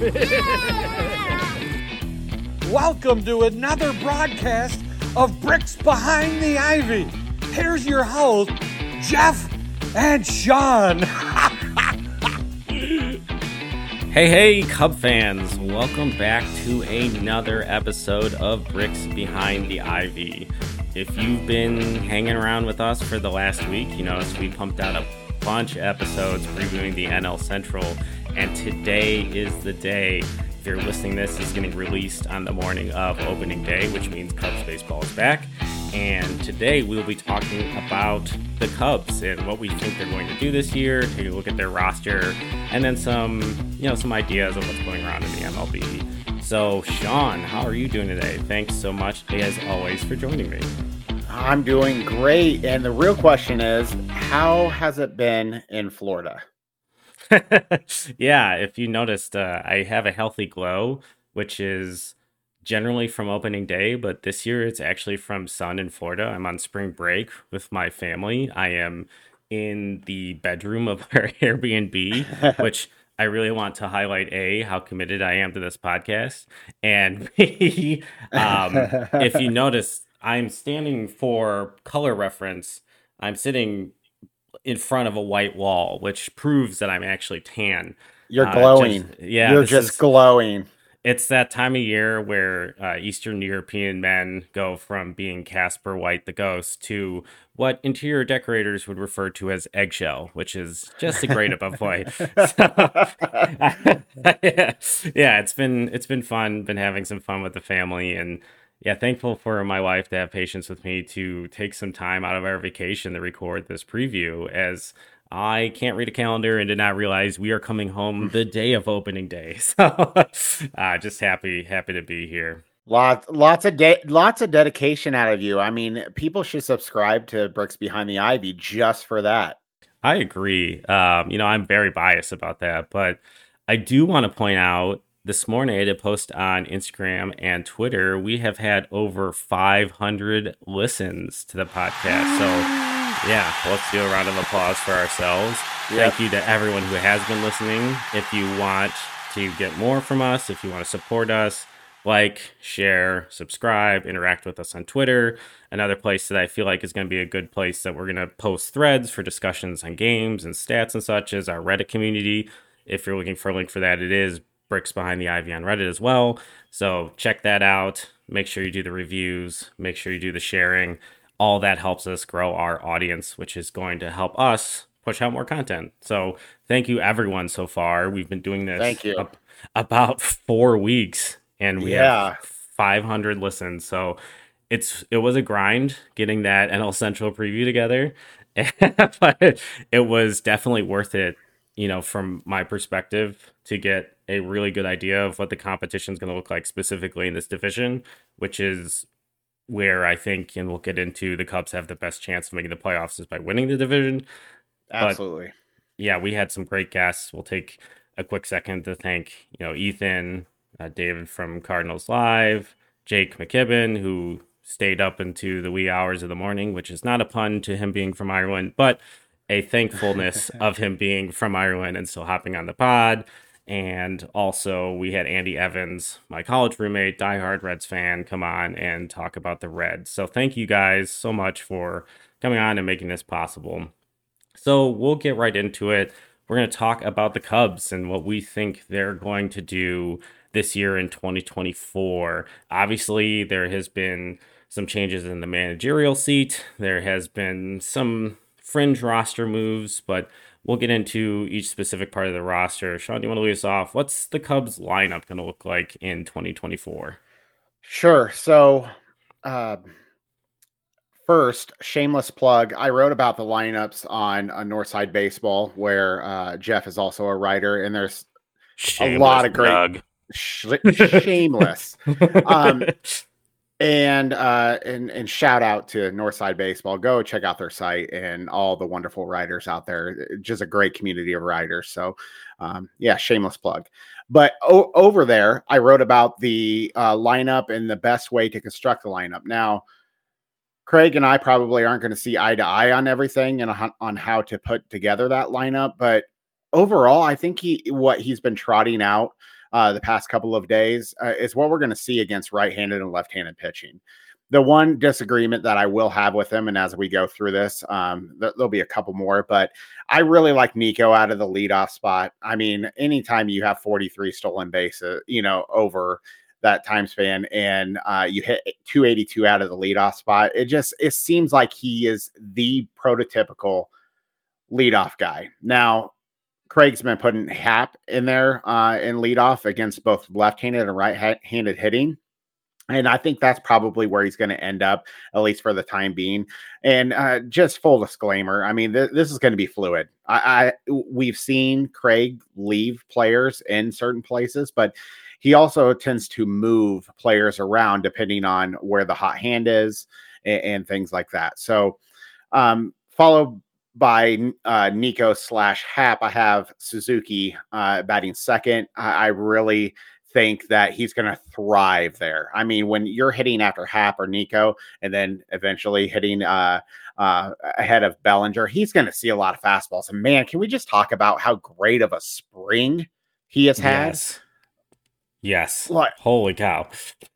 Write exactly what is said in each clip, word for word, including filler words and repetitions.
Welcome to another broadcast of Bricks Behind the Ivy. Here's your host, Jeff and Sean. Hey, hey, Cub fans. Welcome back to another episode of Bricks Behind the Ivy. If you've been hanging around with us for the last week, you notice we pumped out a bunch of episodes previewing the N L Central, and today is the day. If you're listening, this is getting released on the morning of opening day, which means Cubs baseball is back. And today we'll be talking about the Cubs and what we think they're going to do this year, take a look at their roster, and then some, you know, some ideas of what's going around in the M L B. So, Sean, how are you doing today? Thanks so much, as always, for joining me. I'm doing great. And the real question is, how has it been in Florida? Yeah, if you noticed, uh, I have a healthy glow, which is generally from opening day, but this year it's actually from sun in Florida. I'm on spring break with my family. I am in the bedroom of our Airbnb, which I really want to highlight A, how committed I am to this podcast, and B, um, if you notice, I'm standing for color reference. I'm sitting in front of a white wall, which proves that I'm actually tan. You're Uh, glowing. just- yeah, You're this just is- glowing. It's that time of year where uh, Eastern European men go from being Casper White the Ghost to what interior decorators would refer to as eggshell, which is just a grade above white. So, yeah, it's been it's been fun. Been having some fun with the family, and yeah, thankful for my wife to have patience with me to take some time out of our vacation to record this preview, as I can't read a calendar and did not realize we are coming home the day of opening day. So uh, just happy, happy to be here. Lots, lots of de- lots of dedication out of you. I mean, people should subscribe to Bricks Behind the Ivy just for that. I agree. Um, you know, I'm very biased about that, but I do want to point out this morning I did a post on Instagram and Twitter. We have had over five hundred listens to the podcast. So yeah, let's do a round of applause for ourselves. Yep. Thank you to everyone who has been listening. If you want to get more from us, if you want to support us, like, share, subscribe, interact with us on Twitter. Another place that I feel like is going to be a good place that we're going to post threads for discussions on games and stats and such is our Reddit community. If you're looking for a link for that, it is Bricks Behind the Ivy on Reddit as well. So check that out. Make sure you do the reviews. Make sure you do the sharing. All that helps us grow our audience, which is going to help us push out more content. So thank you, everyone, so far. We've been doing this Thank you. up, about four weeks, and we Yeah. have five hundred listens. So it's it was a grind getting that N L Central preview together, but it was definitely worth it, you know, from my perspective, to get a really good idea of what the competition is going to look like specifically in this division, which is where I think, and we'll get into, the Cubs have the best chance of making the playoffs is by winning the division. Absolutely. Yeah, we had some great guests. We'll take a quick second to thank, you know, Ethan, uh, David from Cardinals Live, Jake McKibben, who stayed up into the wee hours of the morning, which is not a pun to him being from Ireland, but a thankfulness of him being from Ireland and still hopping on the pod. And also we had Andy Evans, my college roommate, diehard Reds fan, come on and talk about the Reds. So thank you guys so much for coming on and making this possible. So we'll get right into it. We're going to talk about the Cubs and what we think they're going to do this year in twenty twenty-four. Obviously, there has been some changes in the managerial seat. There has been some fringe roster moves, but we'll get into each specific part of the roster. Sean, do you want to lead us off? What's the Cubs lineup going to look like in twenty twenty-four? Sure. So, uh, first, shameless plug. I wrote about the lineups on, on Northside Baseball, where uh, Jeff is also a writer, and there's Shameless a lot of great plug. sh- shameless. um, and uh, and and shout out to Northside Baseball. Go check out their site and all the wonderful writers out there. Just a great community of writers. So, um, yeah, shameless plug. But o- over there, I wrote about the uh, lineup and the best way to construct the lineup. Now, Craig and I probably aren't going to see eye to eye on everything and on, on how to put together that lineup. But overall, I think he what he's been trotting out uh, the past couple of days uh, is what we're going to see against right-handed and left-handed pitching. The one disagreement that I will have with him, and as we go through this, um, th- there'll be a couple more, but I really like Nico out of the leadoff spot. I mean, anytime you have forty-three stolen bases, you know, over that time span, and uh, you hit two eighty-two out of the leadoff spot, it just, it seems like he is the prototypical leadoff guy. Now, Craig's been putting Happ in there uh, in leadoff against both left-handed and right-handed hitting. And I think that's probably where he's going to end up, at least for the time being. And uh, just full disclaimer, I mean, th- this is going to be fluid. I, I we've seen Craig leave players in certain places, but he also tends to move players around depending on where the hot hand is and, and things like that. So, um, followed by uh, Nico slash Happ, I have Suzuki uh, batting second. I, I really think that he's going to thrive there. I mean, when you're hitting after Happ or Nico and then eventually hitting uh, uh, ahead of Bellinger, he's going to see a lot of fastballs. And man, can we just talk about how great of a spring he has had? Yes. Yes. Like, holy cow.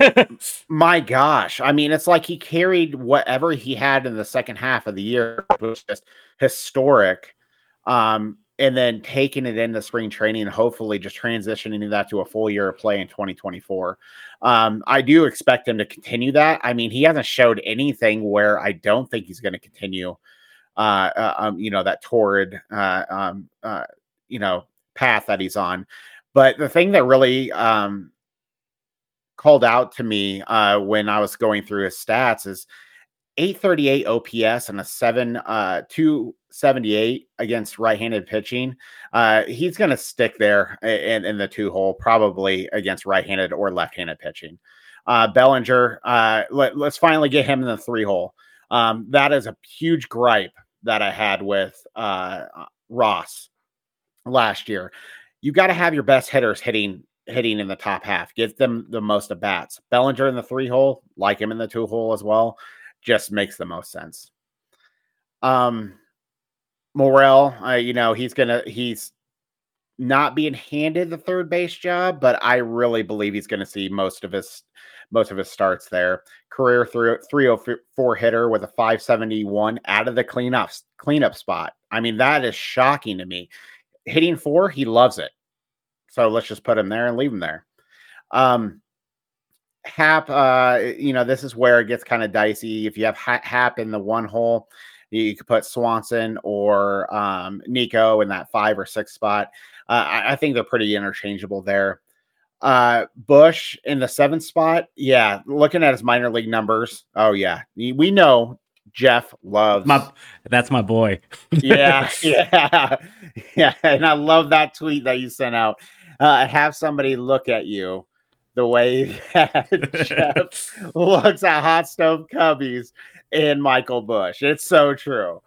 My gosh. I mean, it's like he carried whatever he had in the second half of the year, which was just historic. Um, and then taking it into spring training and hopefully just transitioning that to a full year of play in twenty twenty-four. Um, I do expect him to continue that. I mean, he hasn't showed anything where I don't think he's going to continue, uh, uh, um, you know, that torrid, uh, um, uh, you know, path that he's on. But the thing that really um, called out to me uh, when I was going through his stats is eight thirty-eight O P S and a seven, uh, two seventy-eight against right-handed pitching. Uh, he's going to stick there in, in the two hole, probably against right-handed or left-handed pitching. Uh, Bellinger, uh, let, let's finally get him in the three hole. Um, that is a huge gripe that I had with uh, Ross last year. You got to have your best hitters hitting hitting in the top half. Give them the most at bats. Bellinger in the three hole, like him in the two hole as well, just makes the most sense. Um, Morel, uh, you know, he's gonna he's not being handed the third base job, but I really believe he's going to see most of his most of his starts there. Career three oh four hitter with a five seventy-one out of the cleanup cleanup spot. I mean, that is shocking to me. Hitting four, he loves it. So let's just put him there and leave him there. Um, Happ, uh, you know, this is where it gets kind of dicey. If you have Happ in the one hole, you could put Swanson or um, Nico in that five or six spot. Uh, I, I think they're pretty interchangeable there. Uh, Bush in the seventh spot. Yeah. Looking at his minor league numbers. Oh yeah. We know Jeff loves my, that's my boy. yeah. Yeah. Yeah. And I love that tweet that you sent out. Uh, have somebody look at you the way that Jeff looks at Hot Stove Cubbies and Michael Bush. It's so true.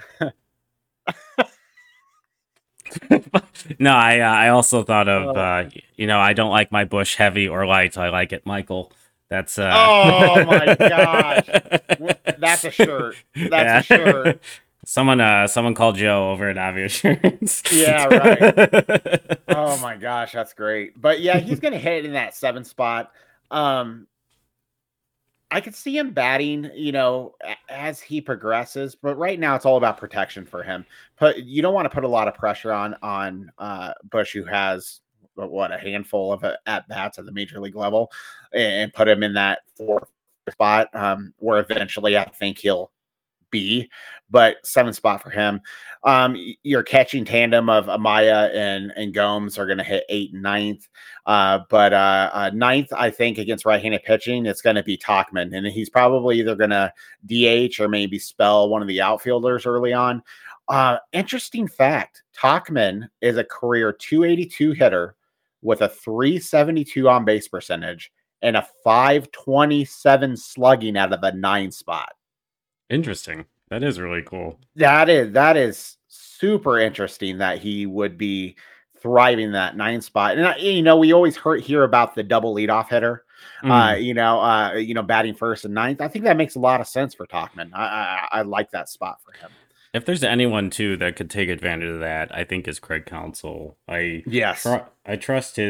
No, I uh, I also thought of uh, you know, I don't like my Bush heavy or light. I like it Michael. That's uh oh my gosh, that's a shirt. That's yeah. a shirt. Someone uh someone called Joe over at Avi Assurance. Yeah, right. Oh my gosh, that's great. But yeah, he's gonna hit in that seventh spot. Um, I could see him batting, you know, as he progresses, but right now it's all about protection for him. But you don't want to put a lot of pressure on on uh, Bush, who has what a handful of at bats at the major league level, and put him in that fourth spot um, where eventually I think he'll be. But seventh spot for him. Um, your catching tandem of Amaya and, and Gomes are going to hit eight and ninth. Uh, but uh, uh, ninth, I think, against right-handed pitching, it's going to be Tauchman. And he's probably either going to D H or maybe spell one of the outfielders early on. Uh, interesting fact, Tauchman is a career two eighty-two hitter with a three seventy-two on base percentage and a five twenty-seven slugging out of the nine spot. Interesting. That is really cool. That is that is super interesting that he would be thriving that nine spot. And you know, we always hear, hear about the double leadoff hitter, mm. uh, you know, uh, you know, batting first and ninth. I think that makes a lot of sense for Tauchman. I, I, I like that spot for him. If there's anyone too that could take advantage of that, I think is Craig Counsell. I yes, tr- I trust his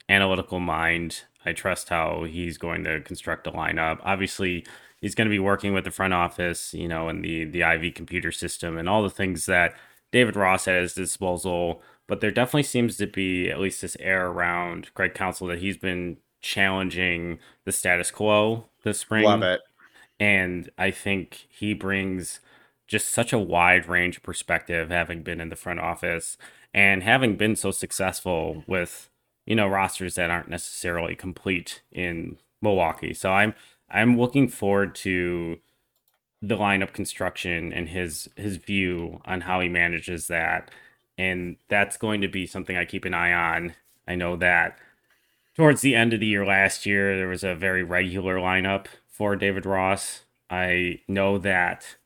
analytical mind. I trust how he's going to construct a lineup. Obviously, he's going to be working with the front office, you know, and the the I V computer system and all the things that David Ross had at his disposal. But there definitely seems to be at least this air around Craig Counsell that he's been challenging the status quo this spring. Love it. And I think he brings just such a wide range of perspective, having been in the front office and having been so successful with, you know, rosters that aren't necessarily complete in Milwaukee. So I'm I'm looking forward to the lineup construction and his his view on how he manages that. And that's going to be something I keep an eye on. I know that towards the end of the year last year, there was a very regular lineup for David Ross. I know that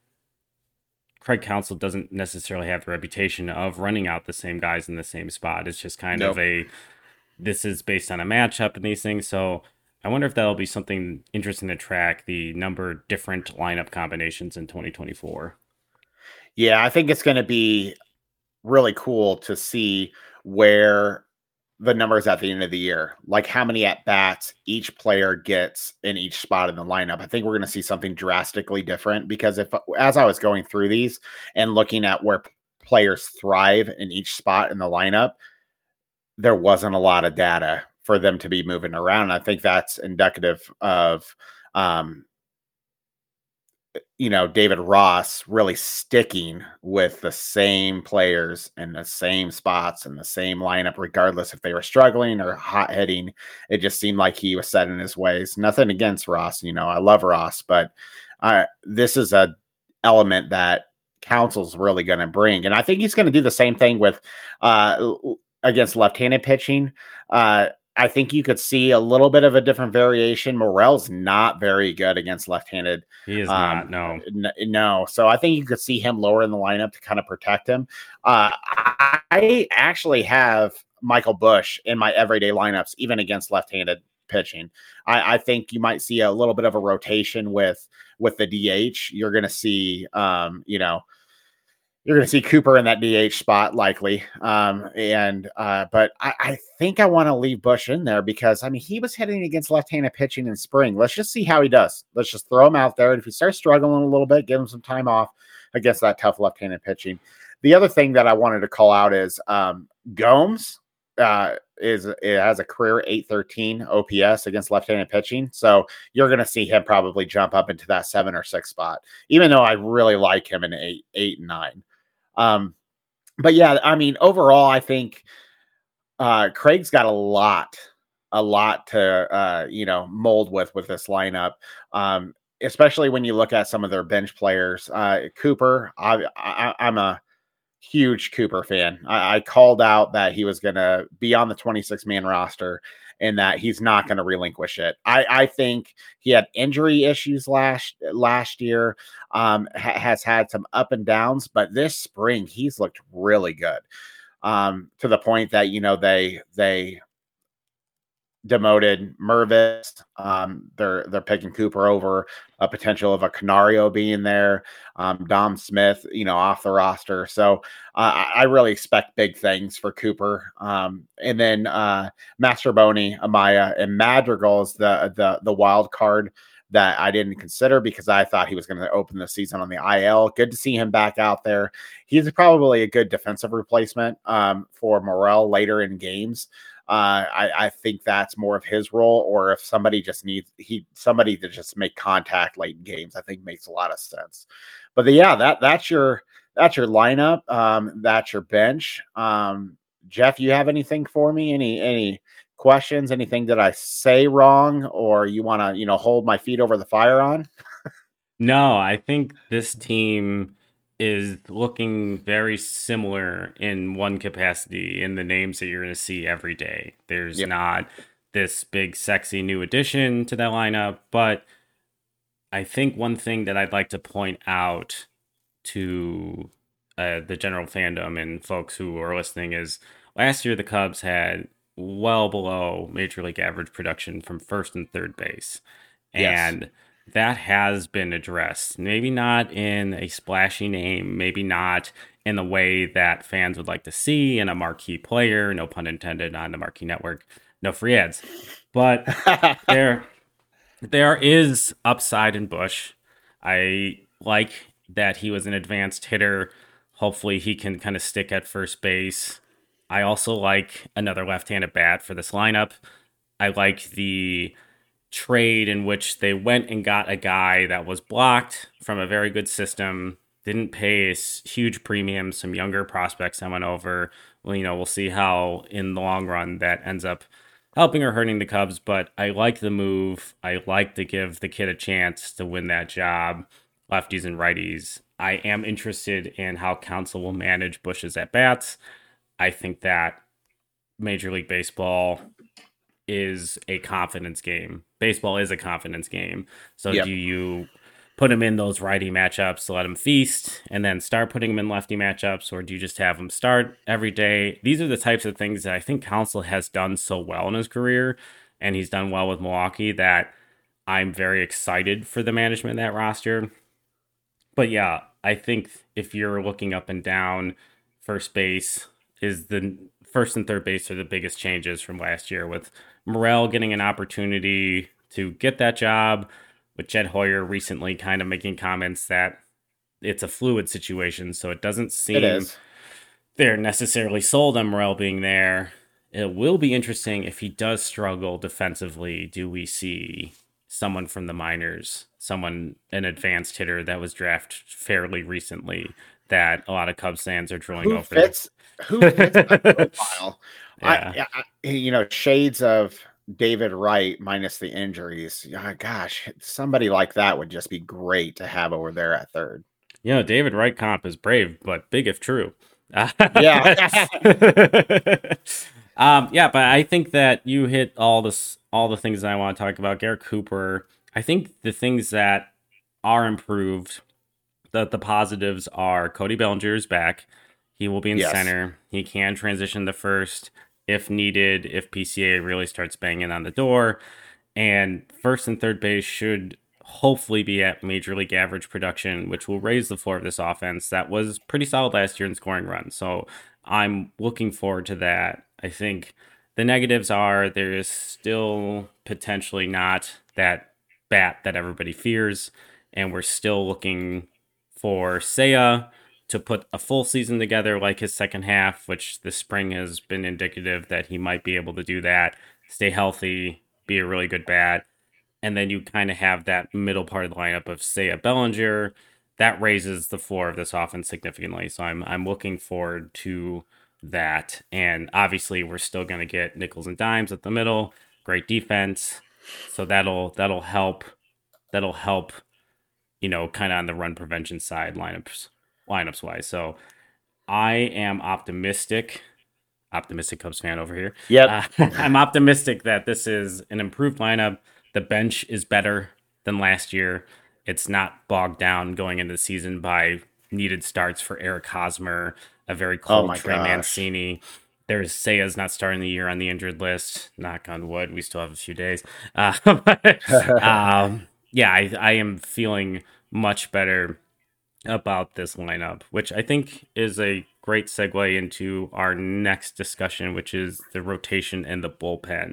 Craig Counsell doesn't necessarily have the reputation of running out the same guys in the same spot. It's just kind Nope. of a, this is based on a matchup and these things. So I wonder if that'll be something interesting to track, the number of different lineup combinations in twenty twenty-four. Yeah, I think it's going to be really cool to see where the numbers at the end of the year, like how many at bats each player gets in each spot in the lineup. I think we're going to see something drastically different because if, as I was going through these and looking at where p- players thrive in each spot in the lineup, there wasn't a lot of data for them to be moving around. I think that's indicative of, um, you know, David Ross really sticking with the same players in the same spots and the same lineup, regardless if they were struggling or hot hitting. It just seemed like he was set in his ways. Nothing against Ross. You know, I love Ross, but uh, this is a element that Counsell's really going to bring. And I think he's going to do the same thing with uh, against left-handed pitching. Uh, I think you could see a little bit of a different variation. Morel's not very good against left-handed. He is Um, not, no. n- no. So I think you could see him lower in the lineup to kind of protect him. Uh, I I actually have Michael Busch in my everyday lineups, even against left-handed pitching. I, I think you might see a little bit of a rotation with with the D H. You're going to see, um, you know, you're going to see Cooper in that D H spot likely. Um, and, uh, but I, I think I want to leave Busch in there because, I mean, he was hitting against left-handed pitching in spring. Let's just see how he does. Let's just throw him out there. And if he starts struggling a little bit, give him some time off against that tough left-handed pitching. The other thing that I wanted to call out is um, Gomes uh, is, it has a career eight thirteen O P S against left-handed pitching. So you're going to see him probably jump up into that seven or six spot, even though I really like him in eight, eight and nine. Um, but yeah, I mean, overall, I think uh, Craig's got a lot, a lot to, uh, you know, mold with, with this lineup. Um, especially when you look at some of their bench players, uh, Cooper, I, I, I'm a huge Cooper fan. I, I called out that he was going to be on the twenty-six man roster and that he's not going to relinquish it. I, I think he had injury issues last last year, um, ha- has had some up and downs, but this spring he's looked really good, um, to the point that, you know, they they demoted Mervis. Um, they're they're picking Cooper over a potential of a Canario being there. Um, Dom Smith, you know, off the roster. So uh, I I really expect big things for Cooper. Um, and then uh, Mastroboni, Amaya, and Madrigal is the the the wild card that I didn't consider because I thought he was going to open the season on the I L. Good to see him back out there. He's probably a good defensive replacement um, for Morel later in games. Uh, I, I think that's more of his role, or if somebody just needs he somebody to just make contact late in games, I think makes a lot of sense. But the, yeah, that that's your that's your lineup. Um, that's your bench. Um, Jeff, you have anything for me? Any any questions? Anything that I say wrong, or you want to you know hold my feet over the fire on? No, I think this team is looking very similar in one capacity in the names that you're going to see every day. There's Yep. not this big, sexy new addition to that lineup, but I think one thing that I'd like to point out to uh, the general fandom and folks who are listening is last year the Cubs had well below major league average production from first and third base. Yes. And that has been addressed. Maybe not in a splashy name, maybe not in the way that fans would like to see in a marquee player, no pun intended on the marquee network. no free ads. But there, there is upside in Bush. I like that he was an advanced hitter. Hopefully he can kind of stick at first base. I also like another left-handed bat for this lineup. I like the trade in which they went and got a guy that was blocked from a very good system, didn't pay a huge premium, some younger prospects that went over. Well, you know, we'll see how in the long run that ends up helping or hurting the Cubs, but I like the move. I like to give the kid a chance to win that job, lefties and righties. I am interested in how Counsell will manage Bush's at-bats. I think that Major League Baseball is a confidence game. Baseball is a confidence game. So yep. do you put him in those righty matchups to let him feast and then start putting him in lefty matchups, or do you just have him start every day? These are the types of things that I think Counsell has done so well in his career, and he's done well with Milwaukee, that I'm very excited for the management of that roster. But yeah, I think if you're looking up and down, first base is the first and third base are the biggest changes from last year, with Morel getting an opportunity to get that job, with Jed Hoyer recently kind of making comments that it's a fluid situation, so it doesn't seem it they're necessarily sold on Morel being there. It will be interesting if he does struggle defensively. Do we see someone from the minors, someone, an advanced hitter that was drafted fairly recently, that a lot of Cubs fans are drilling who over? Fits, who fits that profile? Yeah. I, I, you know, shades of David Wright minus the injuries. Oh, gosh, somebody like that would just be great to have over there at third. You know, David Wright comp is brave, but big if true. Yeah. um, yeah, but I think that you hit all this, all the things that I want to talk about. Garrett Cooper, I think the things that are improved, that the positives are Cody Bellinger is back. He will be in yes. center. He can transition to first if needed, if P C A really starts banging on the door. And first and third base should hopefully be at major league average production, which will raise the floor of this offense that was pretty solid last year in scoring runs. So I'm looking forward to that. I think the negatives are there is still potentially not that bat that everybody fears, and we're still looking for Seiya to put a full season together like his second half, which this spring has been indicative that he might be able to do that, stay healthy, be a really good bat. And then you kind of have that middle part of the lineup of Seiya, Bellinger. That raises the floor of this offense significantly. So I'm I'm looking forward to that. And obviously we're still going to get nickels and dimes at the middle. Great defense. So that'll that'll help. That'll help, you know, kind of on the run prevention side lineups. lineups wise. So I am optimistic, optimistic Cubs fan over here. Yeah, uh, I'm optimistic that this is an improved lineup. The bench is better than last year. It's not bogged down going into the season by needed starts for Eric Hosmer, a very cold oh Trey Mancini. There's Seiya's not starting the year on the injured list. Knock on wood. We still have a few days. Uh, but, um, yeah, I, I am feeling much better about this lineup, which I think is a great segue into our next discussion, which is the rotation and the bullpen.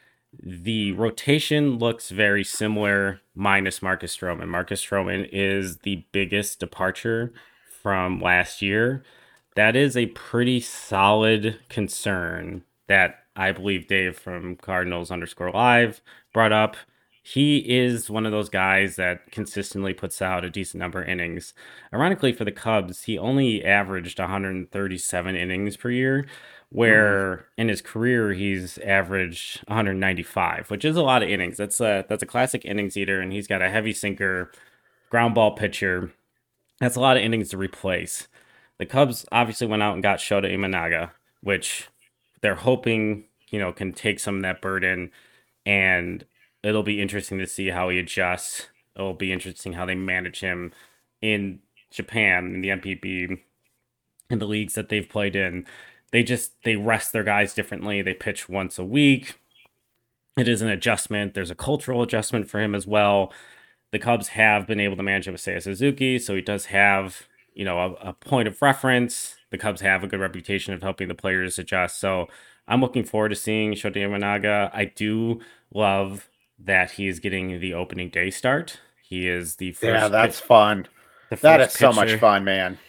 The rotation looks very similar, minus Marcus Stroman. Marcus Stroman is the biggest departure from last year. That is a pretty solid concern that I believe Dave from Cardinals underscore live brought up. He is one of those guys that consistently puts out a decent number of innings. Ironically, for the Cubs, he only averaged one hundred thirty-seven innings per year, where mm. in his career he's averaged one hundred ninety-five, which is a lot of innings. That's a that's a classic innings eater, and he's got a heavy sinker, ground ball pitcher. That's a lot of innings to replace. The Cubs obviously went out and got Shota Imanaga, which they're hoping, you know, can take some of that burden, and it'll be interesting to see how he adjusts. It'll be interesting how they manage him in Japan, in the M P B, in the leagues that they've played in. They just, they rest their guys differently. They pitch once a week. It is an adjustment. There's a cultural adjustment for him as well. The Cubs have been able to manage him with Seiya Suzuki, so he does have, you know, a, a point of reference. The Cubs have a good reputation of helping the players adjust. So I'm looking forward to seeing Shota Imanaga. I do love that he's getting the opening day start. He is the Yeah, first that's pitch, fun. the That first is so much pitcher fun, man.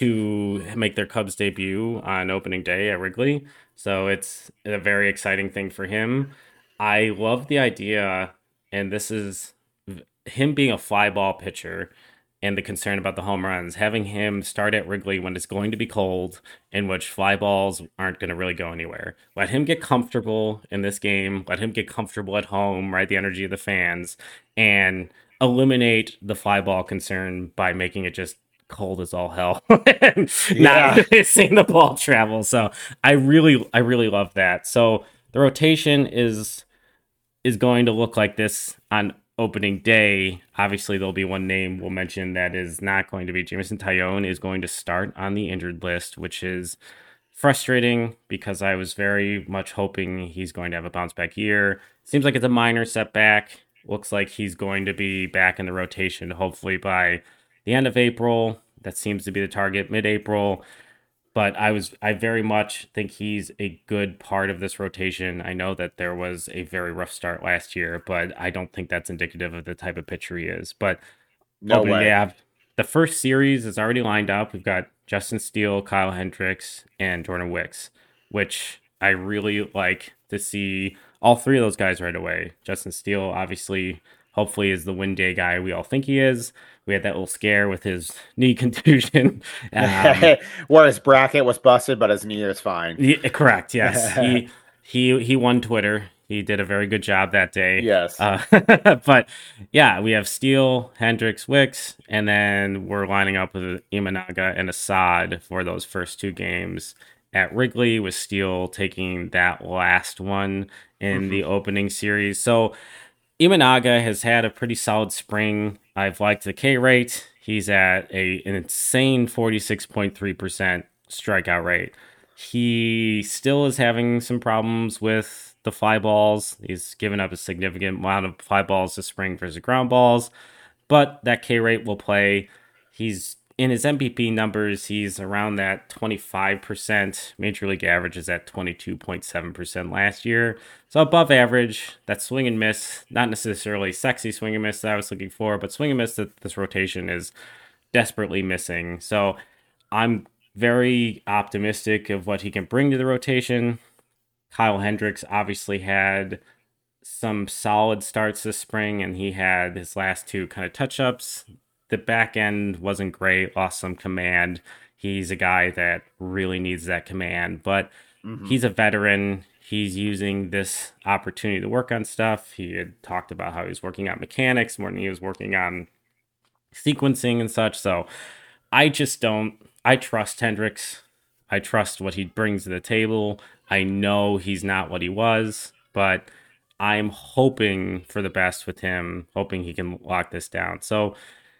to make their Cubs debut on opening day at Wrigley. So it's a very exciting thing for him. I love the idea, and this is him being a fly ball pitcher and the concern about the home runs, having him start at Wrigley when it's going to be cold, in which fly balls aren't going to really go anywhere. Let him get comfortable in this game. Let him get comfortable at home, right? The energy of the fans, and eliminate the fly ball concern by making it just cold as all hell and Yeah. not seeing the ball travel. So I really, I really love that. So the rotation is is going to look like this on opening day. Obviously, there'll be one name we'll mention that is not going to be Jameson Taillon is going to start on the injured list, which is frustrating because I was very much hoping he's going to have a bounce back year. Seems like it's a minor setback. Looks like he's going to be back in the rotation hopefully by the end of April. That seems to be the target, mid-April. But I was I very much think he's a good part of this rotation. I know that there was a very rough start last year, but I don't think that's indicative of the type of pitcher he is. But No opening way. day, have the first series is already lined up. We've got Justin Steele, Kyle Hendricks, and Jordan Wicks, which I really like to see all three of those guys right away. Justin Steele, obviously, hopefully is the win day guy we all think he is. We had that little scare with his knee contusion. Um, Where his bracket was busted, but his knee is fine. yeah, correct. Yes, he he he won Twitter. He did a very good job that day. Yes. Uh, but yeah, we have Steele, Hendricks, Wicks, and then we're lining up with Imanaga and Assad for those first two games at Wrigley, with Steele taking that last one in Mm-hmm. the opening series. So Imanaga has had a pretty solid spring. I've liked the K rate. He's at a an insane forty-six point three percent strikeout rate. He still is having some problems with the fly balls. He's given up a significant amount of fly balls this spring versus ground balls, but that K rate will play. He's in his M V P numbers, he's around that twenty-five percent. Major league average is at twenty-two point seven percent last year. So above average. That swing and miss, not necessarily sexy swing and miss that I was looking for, but swing and miss that this rotation is desperately missing. So I'm very optimistic of what he can bring to the rotation. Kyle Hendricks obviously had some solid starts this spring, and he had his last two kind of touch-ups. The back end wasn't great, lost some command. He's a guy that really needs that command, but Mhm. he's a veteran. He's using this opportunity to work on stuff. He had talked about how he was working on mechanics more than he was working on sequencing and such. So I just don't, I trust Hendricks. I trust what he brings to the table. I know he's not what he was, but I'm hoping for the best with him, hoping he can lock this down. So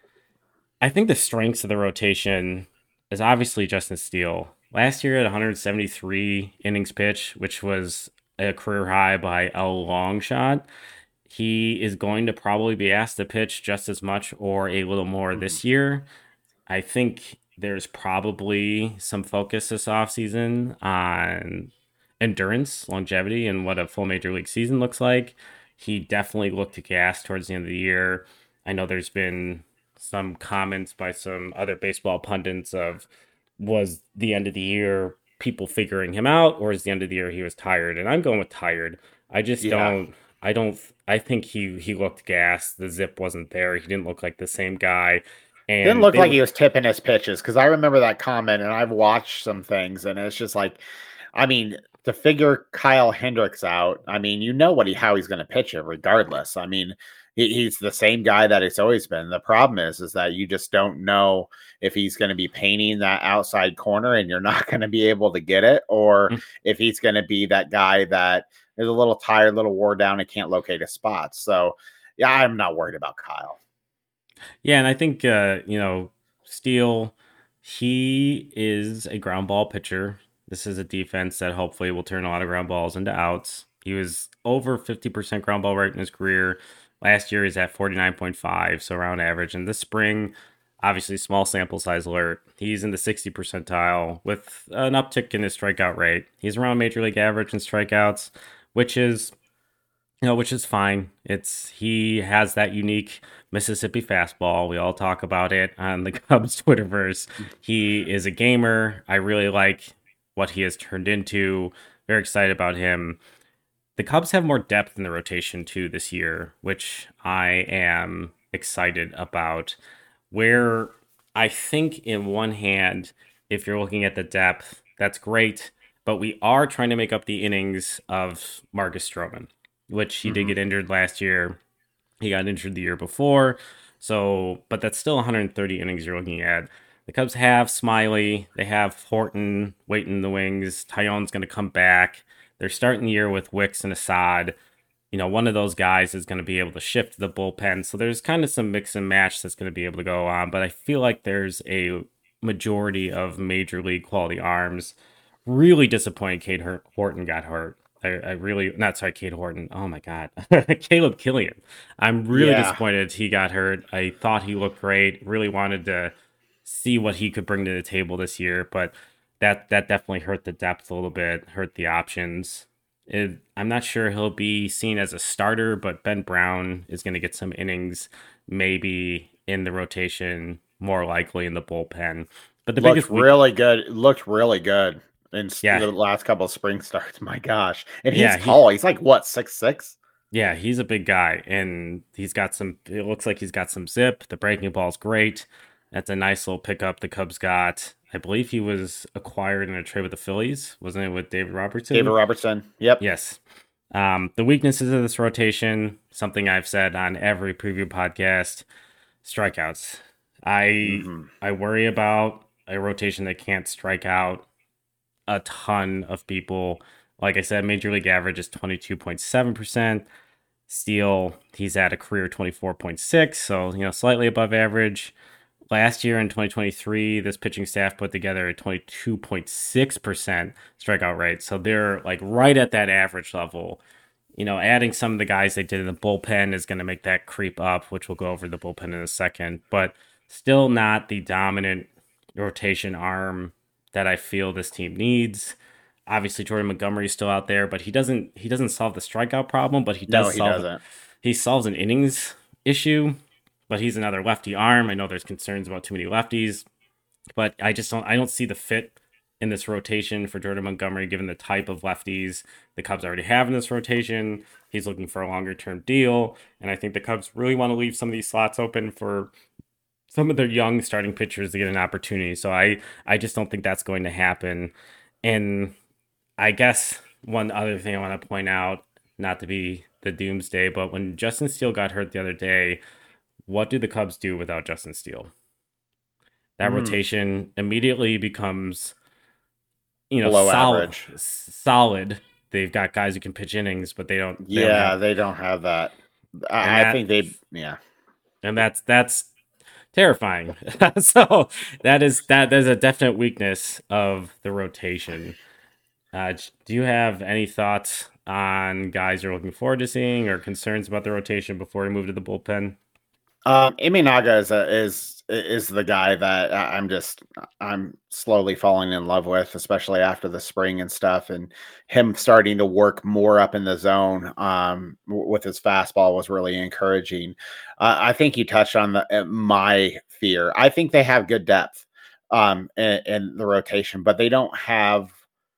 I think the strengths of the rotation is obviously Justin Steele. Last year at one hundred seventy-three innings pitched, which was a career high by a long shot. He is going to probably be asked to pitch just as much or a little more mm-hmm. this year. I think there's probably some focus this offseason on endurance, longevity, and what a full major league season looks like. He definitely looked gassed towards the end of the year. I know there's been some comments by some other baseball pundits of, was the end of the year people figuring him out, or is the end of the year he was tired? And I'm going with tired. I just yeah. don't, I don't, I think he, he looked gassed. The zip wasn't there. He didn't look like the same guy. And didn't look they, like he was tipping his pitches, because I remember that comment, and I've watched some things, and it's just like, I mean, to figure Kyle Hendricks out, I mean, you know what he how he's going to pitch it regardless. I mean, he, he's the same guy that it's always been. The problem is, is that you just don't know if he's going to be painting that outside corner and you're not going to be able to get it, or mm-hmm. if he's going to be that guy that is a little tired, a little wore down, and can't locate his spots. So, yeah, I'm not worried about Kyle. Yeah, and I think, uh, you know, Steele, he is a ground ball pitcher. This is a defense that hopefully will turn a lot of ground balls into outs. He was over fifty percent ground ball rate in his career. Last year, he's at forty-nine point five, so around average. And this spring, obviously small sample size alert. He's in the sixty percentile with an uptick in his strikeout rate. He's around major league average in strikeouts, which is you know, which is fine. It's he has that unique Mississippi fastball. We all talk about it on the Cubs Twitterverse. He is a gamer. I really like what he has turned into. Very excited about him. The Cubs have more depth in the rotation too this year, which I am excited about. Where I think, in one hand, if you're looking at the depth, that's great, but we are trying to make up the innings of Marcus Stroman, which he mm-hmm. did get injured last year. He got injured the year before. So, but that's still one hundred thirty innings you're looking at. The Cubs have Smiley. They have Horton waiting in the wings. Taillon's going to come back. They're starting the year with Wicks and Assad. You know, one of those guys is going to be able to shift the bullpen. So there's kind of some mix and match that's going to be able to go on. But I feel like there's a majority of major league quality arms. Really disappointed Cade Horton got hurt. I, I really, not sorry, Cade Horton. Oh my God. Caleb Killian. I'm really yeah. disappointed he got hurt. I thought he looked great. Really wanted to see what he could bring to the table this year. But that, that definitely hurt the depth a little bit, hurt the options. It, I'm not sure he'll be seen as a starter, but Ben Brown is going to get some innings, maybe in the rotation, more likely in the bullpen. But the looked biggest really week- good. Looked really good in yeah. the last couple of spring starts. My gosh, and he's yeah, tall. He, he's like what six six. Yeah, he's a big guy, and he's got some. It looks like he's got some zip. The breaking ball's great. That's a nice little pickup the Cubs got. I believe he was acquired in a trade with the Phillies, wasn't it, with David Robertson? David Robertson, yep. Yes. Um, the weaknesses of this rotation, something I've said on every preview podcast, strikeouts. I mm-hmm. I worry about a rotation that can't strike out a ton of people. Like I said, Major League average is twenty-two point seven percent. Steele, he's at a career twenty-four point six, so you know, slightly above average. Last year in twenty twenty-three, this pitching staff put together a twenty-two point six percent strikeout rate. So they're like right at that average level. You know, adding some of the guys they did in the bullpen is going to make that creep up, which we'll go over the bullpen in a second. But still not the dominant rotation arm that I feel this team needs. Obviously, Jordan Montgomery is still out there, but he doesn't he doesn't solve the strikeout problem, but he does no, he solve doesn't. He solves an innings issue. But he's another lefty arm. I know there's concerns about too many lefties, but I just don't I don't see the fit in this rotation for Jordan Montgomery, given the type of lefties the Cubs already have in this rotation. He's looking for a longer term deal, and I think the Cubs really want to leave some of these slots open for some of their young starting pitchers to get an opportunity. So I, I just don't think that's going to happen. And I guess one other thing I want to point out, not to be the doomsday, but when Justin Steele got hurt the other day, what do the Cubs do without Justin Steele? That mm. rotation immediately becomes, you know, below solid, average. solid. They've got guys who can pitch innings, but they don't. They yeah, don't have, they don't have that. I, that, I think they, yeah, and that's that's terrifying. So that is that. There's a definite weakness of the rotation. Uh, do you have any thoughts on guys you're looking forward to seeing, or concerns about the rotation before we move to the bullpen? Um, Imanaga is a, is is the guy that I'm just I'm slowly falling in love with, especially after the spring and stuff, and him starting to work more up in the zone um, with his fastball was really encouraging. Uh, I think you touched on the uh, my fear. I think they have good depth um, in, in the rotation, but they don't have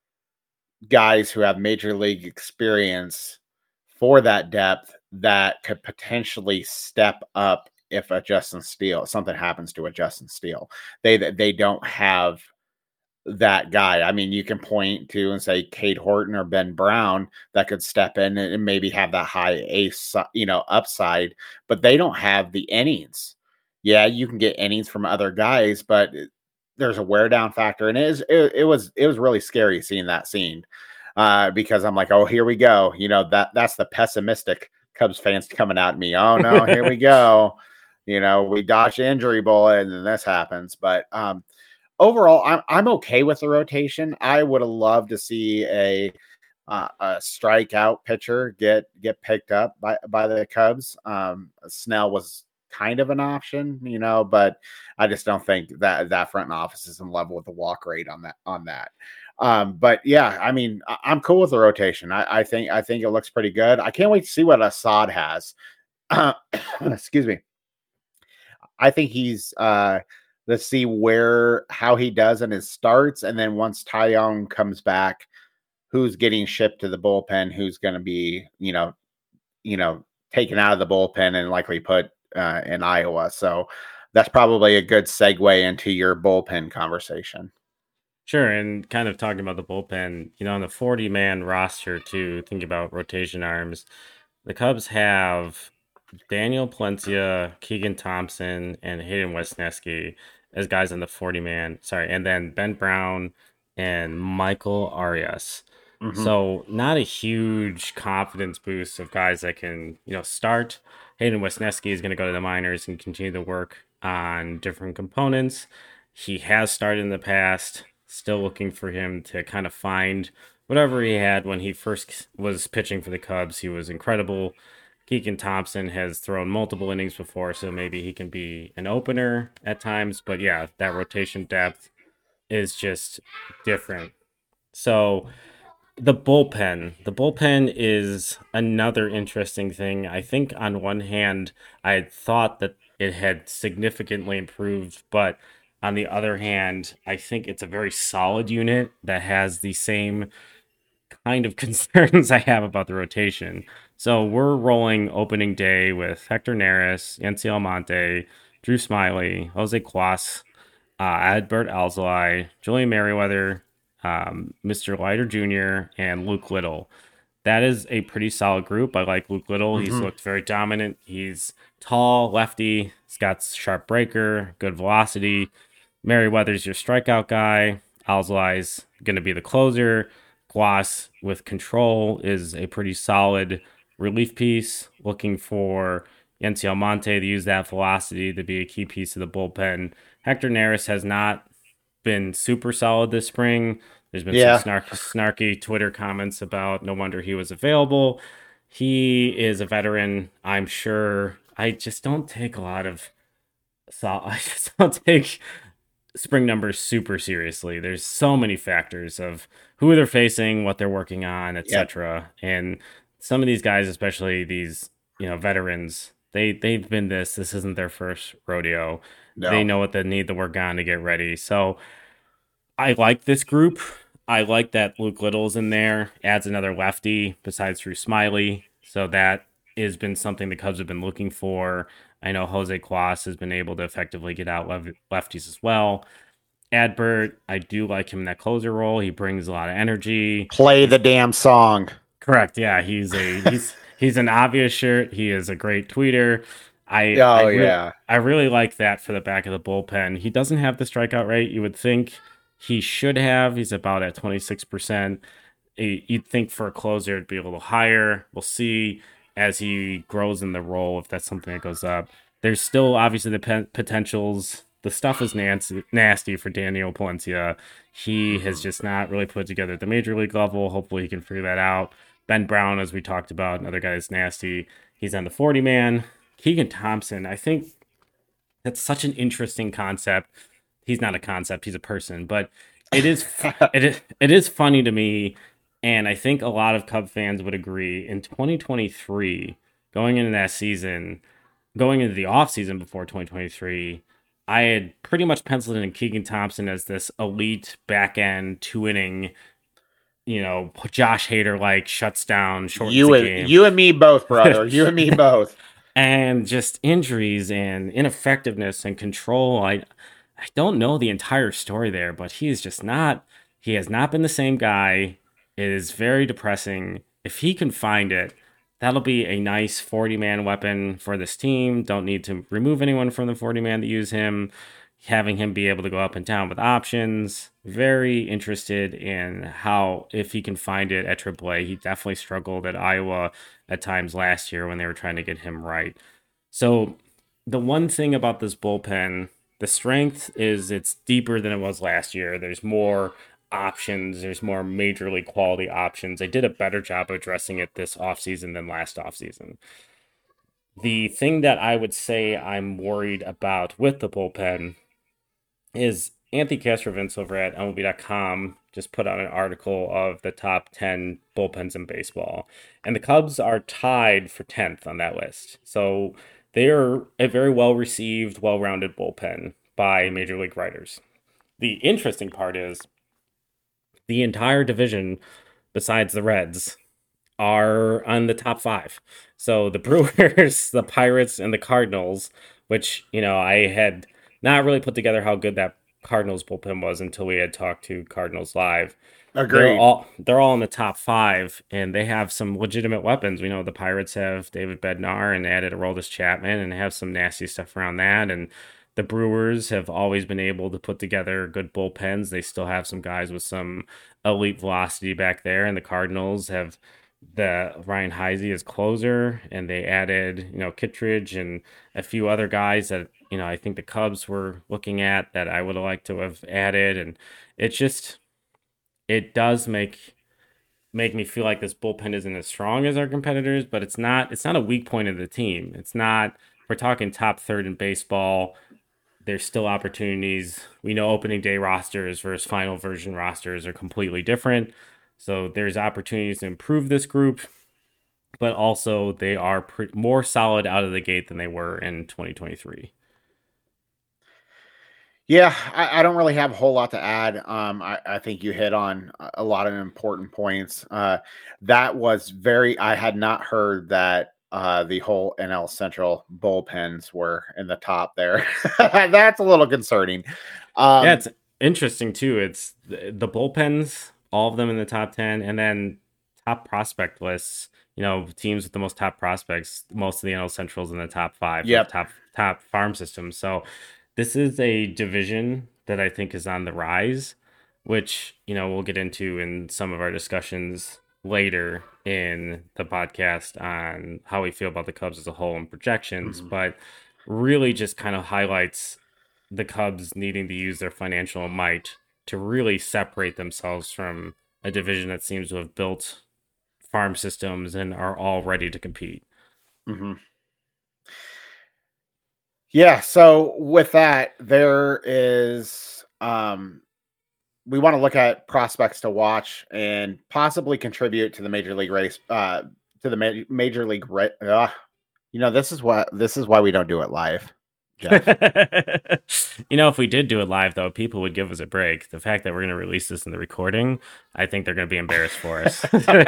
guys who have major league experience for that depth that could potentially step up if a Justin Steele, something happens to a Justin Steele. They they don't have that guy. I mean, you can point to and say Cade Horton or Ben Brown that could step in and maybe have that high ace, you know, upside, but they don't have the innings. Yeah, you can get innings from other guys, but there's a wear down factor, and it is it, it was it was really scary seeing that scene uh, because I'm like, oh, here we go. You know, that that's the pessimistic Cubs fans coming at me. Oh no, here we go. You know, we dodged injury bullet and then this happens. But um, overall, I'm I'm okay with the rotation. I would have loved to see a uh, a strikeout pitcher get get picked up by by the Cubs. Um, Snell was kind of an option, you know, but I just don't think that that front office is in level with the walk rate on that on that. Um, but yeah, I mean, I, I'm cool with the rotation. I, I think I think it looks pretty good. I can't wait to see what Assad has. Uh, excuse me. I think he's uh let's see where how he does in his starts, and then once Taillon comes back, who's getting shipped to the bullpen, who's going to be, you know, you know, taken out of the bullpen and likely put uh, in Iowa. So that's probably a good segue into your bullpen conversation. Sure, and kind of talking about the bullpen, you know, on the forty-man roster to think about rotation arms, the Cubs have Daniel Palencia, Keegan Thompson, and Hayden Wesneski as guys on the forty-man. Sorry, and then Ben Brown and Michael Arias. Mm-hmm. So not a huge confidence boost of guys that can, you know, start. Hayden Wesneski is going to go to the minors and continue to work on different components. He has started in the past. Still looking for him to kind of find whatever he had when he first was pitching for the Cubs. He was incredible. Keegan Thompson has thrown multiple innings before, so maybe he can be an opener at times. But yeah, that rotation depth is just different. So the bullpen, the bullpen is another interesting thing. I think on one hand, I had thought that it had significantly improved, but on the other hand, I think it's a very solid unit that has the same kind of concerns I have about the rotation. So we're rolling opening day with Hector Neris, Yency Almonte, Drew Smiley, Jose Cuas, uh, Adbert Alzolay, Julian Merriweather, um, Mister Leiter Junior, and Luke Little. That is a pretty solid group. I like Luke Little. Mm-hmm. He's looked very dominant. He's tall, lefty. He's got sharp breaker, good velocity. Merriweather's your strikeout guy. Alzolay's going to be the closer. Cuas with control is a pretty solid relief piece. Looking for Yency Almonte to use that velocity to be a key piece of the bullpen. Hector Neris has not been super solid this spring. There's been yeah. some snark, snarky Twitter comments about no wonder he was available. He is a veteran, I'm sure. I just don't take a lot of so I just don't take spring numbers super seriously. There's so many factors of who they're facing, what they're working on, et cetera. Yep. And some of these guys, especially these, you know, veterans, they they've been this. This isn't their first rodeo. No. They know what they need to work on to get ready. So I like this group. I like that Luke Little's in there. Adds another lefty besides Drew Smiley. So that has been something the Cubs have been looking for. I know Jose Cuas has been able to effectively get out lefties as well. Adbert, I do like him in that closer role. He brings a lot of energy. Play the damn song. Correct. Yeah, he's a he's he's an obvious shirt. He is a great tweeter. I oh I re- yeah. I really like that for the back of the bullpen. He doesn't have the strikeout rate you would think he should have. He's about at twenty-six percent. You'd think for a closer it'd be a little higher. We'll see as he grows in the role if that's something that goes up. There's still obviously the pe- potentials. The stuff is nasty, nasty for Daniel Palencia. He has just not really put together at the major league level. Hopefully he can figure that out. Ben Brown, as we talked about, another guy that's nasty. He's on the forty-man. Keegan Thompson, I think that's such an interesting concept. He's not a concept, he's a person. But it is it is, it is funny to me, and I think a lot of Cub fans would agree. In twenty twenty-three, going into that season, going into the offseason before twenty twenty-three, I had pretty much penciled in Keegan Thompson as this elite back-end two-inning, you know, Josh Hader-like shuts down, shortens you the and, game. You and me both, brother. You and me both. And just injuries and ineffectiveness and control. I I don't know the entire story there, but he is just not, he has not been the same guy. It is very depressing. If he can find it, that'll be a nice forty-man weapon for this team. Don't need to remove anyone from the forty-man to use him. Having him be able to go up and down with options. Very interested in how, if he can find it at triple A. He definitely struggled at Iowa at times last year when they were trying to get him right. So the one thing about this bullpen, the strength is it's deeper than it was last year. There's more options. There's more major league quality options. They did a better job of addressing it this offseason than last offseason. The thing that I would say I'm worried about with the bullpen is Anthony Castrovince over at M L B dot com just put out an article of the top ten bullpens in baseball. And the Cubs are tied for tenth on that list. So they're a very well received, well rounded bullpen by major league writers. The interesting part is the entire division, besides the Reds, are on the top five. So the Brewers, the Pirates, and the Cardinals, which, you know, I had not really put together how good that Cardinals bullpen was until we had talked to Cardinals Live. Agreed. They're all they're all in the top five, and they have some legitimate weapons. We know the Pirates have David Bednar and added Aroldis Chapman, and have some nasty stuff around that. And the Brewers have always been able to put together good bullpens. They still have some guys with some elite velocity back there, and the Cardinals have the Ryan Heisey as closer, and they added, you know, Kittredge and a few other guys that, you know, I think the Cubs were looking at that I would have liked to have added. And it's just, it does make make me feel like this bullpen isn't as strong as our competitors, but it's not it's not a weak point of the team. It's not, we're talking top third in baseball. There's still opportunities. We know opening day rosters versus final version rosters are completely different. So there's opportunities to improve this group, but also they are pre- more solid out of the gate than they were in twenty twenty-three. Yeah, I, I don't really have a whole lot to add. Um, I, I think you hit on a lot of important points. Uh, that was very, I had not heard that uh, the whole N L Central bullpens were in the top there. That's a little concerning. Um, yeah, it's interesting too. It's the, the bullpens, all of them in the top ten, and then top prospect lists. You know, teams with the most top prospects, most of the N L Centrals in the top five, Yep. top top farm systems. So this is a division that I think is on the rise, which, you know, we'll get into in some of our discussions later in the podcast on how we feel about the Cubs as a whole and projections, Mhm. but really just kind of highlights the Cubs needing to use their financial might to really separate themselves from a division that seems to have built farm systems and are all ready to compete. Mm-hmm. Yeah, so with that, there is um we want to look at prospects to watch and possibly contribute to the major league race uh to the ma- major league ra- uh, you know, this is what this is why we don't do it live. Jeff. You know, if we did do it live, though, people would give us a break. The fact that we're going to release this in the recording, I think they're going to be embarrassed for us.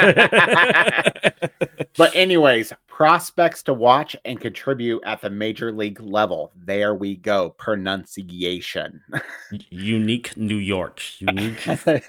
But anyways, prospects to watch and contribute at the major league level. There we go. Pronunciation. Unique New York. Unique.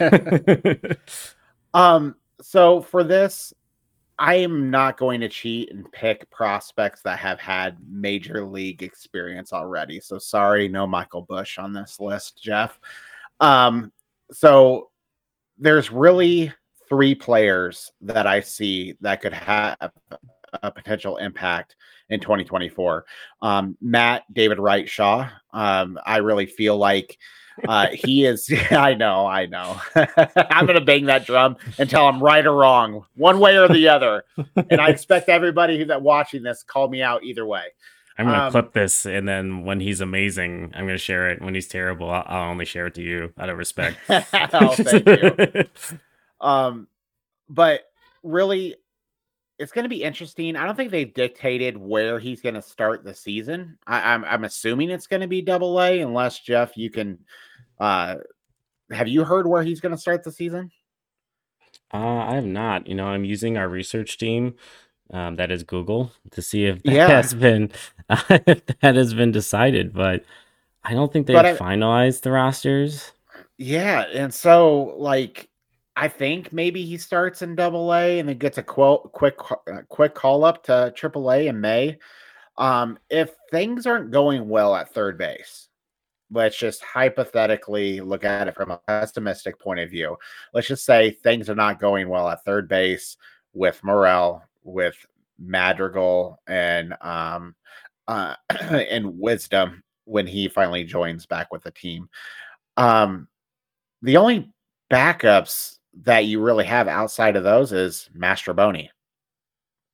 um. So for this, I am not going to cheat and pick prospects that have had major league experience already. So sorry, no Michael Busch on this list, Jeff. Um, so there's really three players that I see that could have a potential impact in twenty twenty-four. Um, Matt David Wright Shaw. Um, I really feel like uh, he is. I know, I know. I'm going to bang that drum until I'm right or wrong, one way or the other. And I expect everybody who's watching this call me out either way. I'm going to Um, clip this, and then when he's amazing, I'm going to share it. When he's terrible, I'll, I'll only share it to you out of respect. Oh, thank you. Um, but really, it's going to be interesting. I don't think they've dictated where he's going to start the season. I, I'm I'm assuming it's going to be Double A, unless Jeff, you can. Uh, have you heard where he's going to start the season? Uh, I have not. You know, I'm using our research team, um, that is Google, to see if that Yeah. has been if that has been decided. But I don't think they've But I- finalized the rosters. Yeah, and so like I think maybe he starts in Double A and then gets a quote quick uh, quick call up to Triple A in May. Um, if things aren't going well at third base, let's just hypothetically look at it from a pessimistic point of view. Let's just say things are not going well at third base with Morel, with Madrigal, and um, uh, and Wisdom when he finally joins back with the team. Um, the only backups that you really have outside of those is Mastroboni.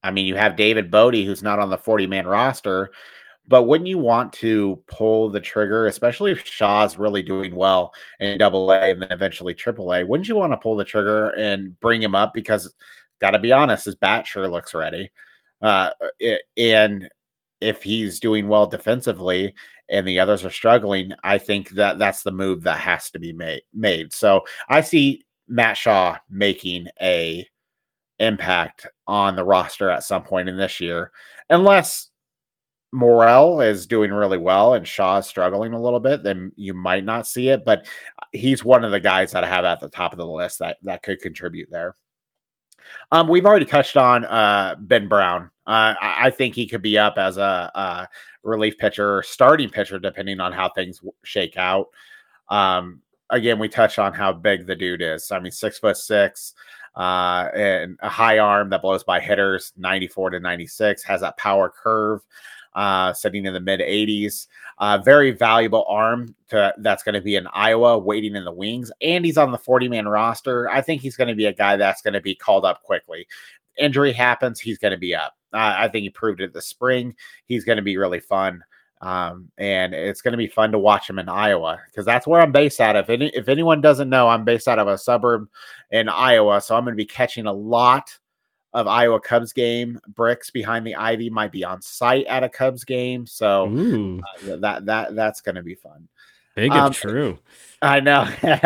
I mean, you have David Bodie, who's not on the forty-man roster, but wouldn't you want to pull the trigger, especially if Shaw's really doing well in Double A and then eventually Triple A? Wouldn't you want to pull the trigger and bring him up? Because, got to be honest, his bat sure looks ready. Uh, it, and if he's doing well defensively and the others are struggling, I think that that's the move that has to be made. made. So I see Matt Shaw making a impact on the roster at some point in this year, unless Morel is doing really well and Shaw is struggling a little bit, then you might not see it. But he's one of the guys that I have at the top of the list that that could contribute there. Um, we've already touched on uh, Ben Brown. Uh, I, I think he could be up as a, a relief pitcher, or starting pitcher, depending on how things shake out. Um, again, we touched on how big the dude is. I mean, six foot six, uh, and a high arm that blows by hitters, ninety-four to ninety-six, has that power curve, uh, sitting in the mid eighties. Uh, very valuable arm to that's going to be in Iowa, waiting in the wings, and he's on the forty-man roster. I think he's going to be a guy that's going to be called up quickly. Injury happens, he's going to be up. Uh, I think he proved it this spring. He's going to be really fun, um, and it's going to be fun to watch him in Iowa because that's where I'm based out of. Any, if anyone doesn't know, I'm based out of a suburb in Iowa, so I'm going to be catching a lot of Iowa Cubs game. Bricks Behind the Ivy might be on site at a Cubs game, so uh, that that that's going to be fun. Big um, if true. I know.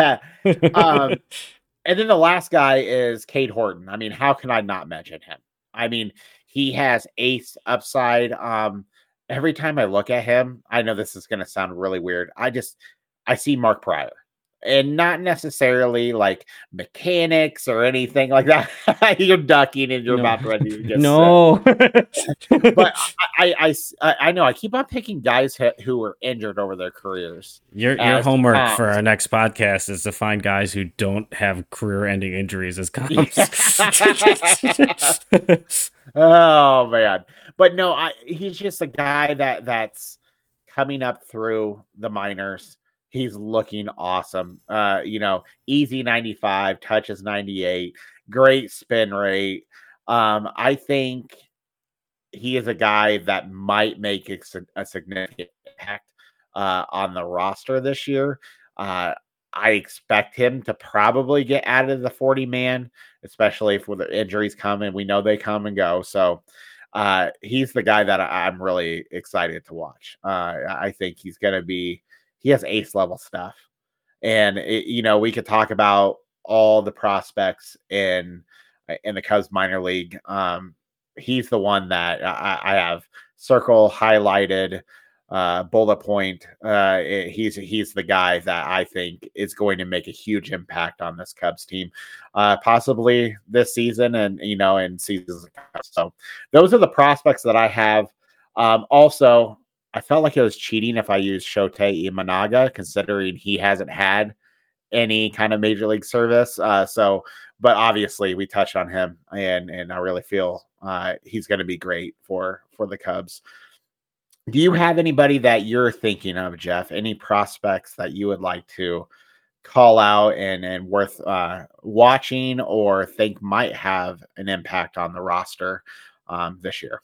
um, and then the last guy is Cade Horton. I mean, how can I not mention him? I mean, he has ace upside. Um, every time I look at him, I know this is going to sound really weird. I just I see Mark Pryor. And not necessarily like mechanics or anything like that. You're ducking and you're no. about ready to get no. But I, I, I, I know I keep on picking guys who were injured over their careers. Your your homework comps. For our next podcast is to find guys who don't have career-ending injuries as comps. Oh man, but no, I he's just a guy that that's coming up through the minors. He's looking awesome. Uh, you know, easy ninety-five, touches ninety-eight, great spin rate. Um, I think he is a guy that might make a, a significant impact uh, on the roster this year. Uh, I expect him to probably get added to the forty-man, especially if the injuries come, and we know they come and go. So uh, he's the guy that I'm really excited to watch. Uh, I think he's going to be He has ace level stuff. And, it, you know, we could talk about all the prospects in in the Cubs minor league. Um, he's the one that I, I have circle highlighted, uh, bullet point. Uh, it, he's he's the guy that I think is going to make a huge impact on this Cubs team, uh, possibly this season and, you know, in seasons. So those are the prospects that I have. Um, also, I felt like it was cheating if I used Shotei Imanaga, considering he hasn't had any kind of major league service. Uh, so, but obviously we touched on him, and and I really feel uh, he's going to be great for for the Cubs. Do you have anybody that you're thinking of, Jeff? Any prospects that you would like to call out and and worth uh, watching or think might have an impact on the roster um, this year?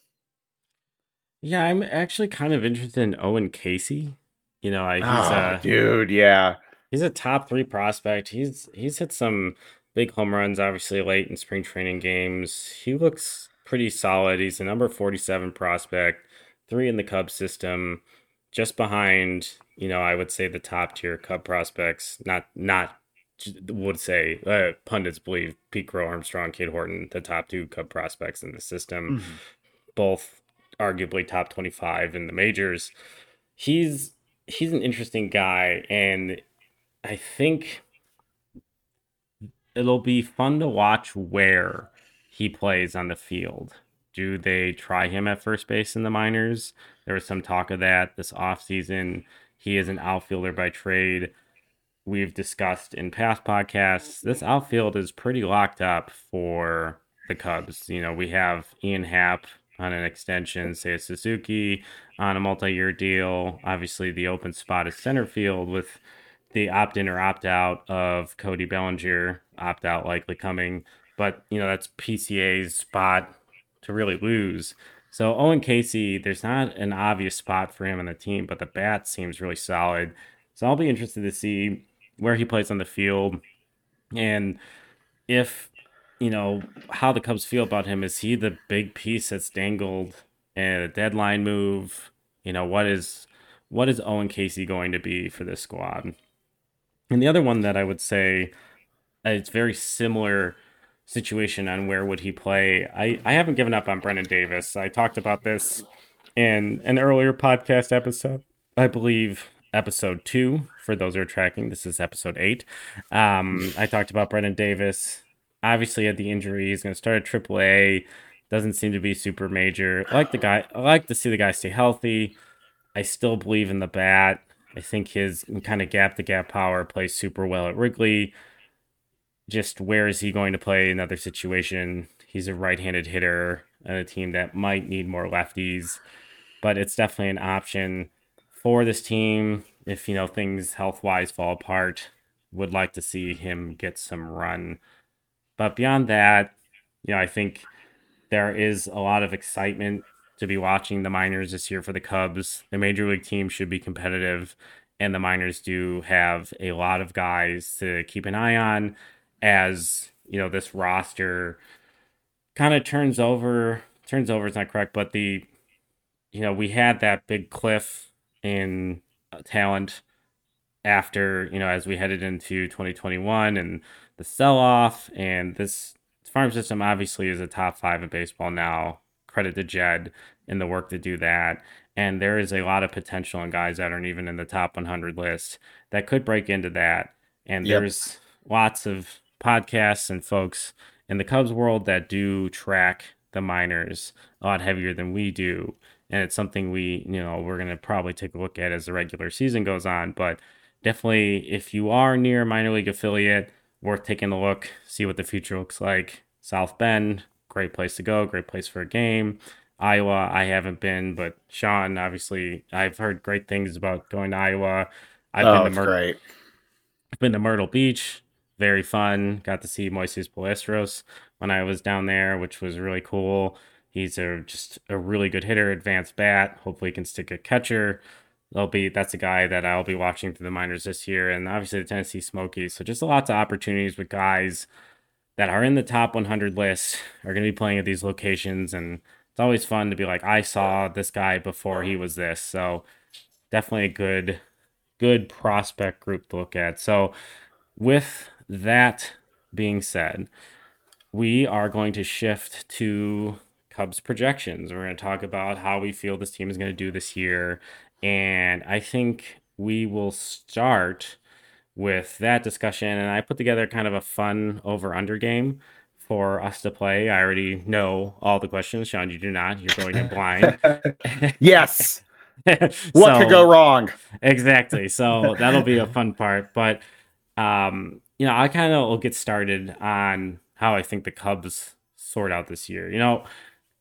Yeah, I'm actually kind of interested in Owen Casey. You know, he's oh, a dude, yeah, he's a top three prospect. He's he's hit some big home runs, obviously late in spring training games. He looks pretty solid. He's a number forty-seven prospect, three in the Cubs system, just behind, you know, I would say the top tier Cub prospects. Not not would say uh, pundits believe Pete Crow, Armstrong, Cade Horton, the top two Cub prospects in the system, mm-hmm. both arguably top twenty-five in the majors. He's he's an interesting guy, and I think it'll be fun to watch where he plays on the field. Do they try him at first base in the minors? There was some talk of that this offseason. He is an outfielder by trade. We've discussed in past podcasts, this outfield is pretty locked up for the Cubs. You know, we have Ian Happ on an extension, Seiya Suzuki on a multi-year deal. Obviously, the open spot is center field with the opt-in or opt-out of Cody Bellinger, opt-out likely coming. But, you know, that's P C A's spot to really lose. So Owen Casey, there's not an obvious spot for him on the team, but the bat seems really solid. So I'll be interested to see where he plays on the field and if, you know, how the Cubs feel about him. Is he the big piece that's dangled and a deadline move? You know, what is what is Owen Casey going to be for this squad? And the other one that I would say uh, it's very similar situation on where would he play. I, I haven't given up on Brennan Davis. I talked about this in an earlier podcast episode, I believe episode two, for those who are tracking. This is episode eight. Um, I talked about Brennan Davis. Obviously had the injury. He's going to start at triple A. Doesn't seem to be super major. I like the guy. I like to see the guy stay healthy. I still believe in the bat. I think his kind of gap to gap power plays super well at Wrigley. Just where is he going to play another situation? He's a right-handed hitter on a team that might need more lefties, but it's definitely an option for this team. If, you know, things health-wise fall apart, would like to see him get some run. But beyond that, you know, I think there is a lot of excitement to be watching the minors this year for the Cubs. The major league team should be competitive, and the minors do have a lot of guys to keep an eye on as, you know, this roster kind of turns over. Turns over is not correct, but the, you know, we had that big cliff in uh, talent after, you know, as we headed into twenty twenty-one and the sell-off, and this farm system obviously is a top five in baseball now. Credit to Jed and the work to do that. And there is a lot of potential in guys that aren't even in the top one hundred list that could break into that. And Yep. there's lots of podcasts and folks in the Cubs world that do track the minors a lot heavier than we do. And it's something we, you know, we're going to probably take a look at as the regular season goes on. But definitely, if you are near a minor league affiliate, worth taking a look, see what the future looks like. South Bend, great place to go, great place for a game. Iowa, I haven't been, but Sean, obviously, I've heard great things about going to Iowa. I've oh, been to it's Myr- great. I've been to Myrtle Beach, very fun. Got to see Moises Palestros when I was down there, which was really cool. He's a just a really good hitter, advanced bat. Hopefully, he can stick a catcher. They'll be that's a guy that I'll be watching through the minors this year, and obviously the Tennessee Smokies. So just lots of opportunities with guys that are in the top one hundred list are going to be playing at these locations, and it's always fun to be like, I saw this guy before he was this. So definitely a good, good prospect group to look at. So with that being said, we are going to shift to Cubs projections. We're going to talk about how we feel this team is going to do this year. And I think we will start with that discussion. And I put together kind of a fun over-under game for us to play. I already know all the questions. Sean, you do not. You're going in blind. Yes. What So- could go wrong? Exactly. So that'll be a fun part. But, um, you know, I kind of will get started on how I think the Cubs sort out this year. You know,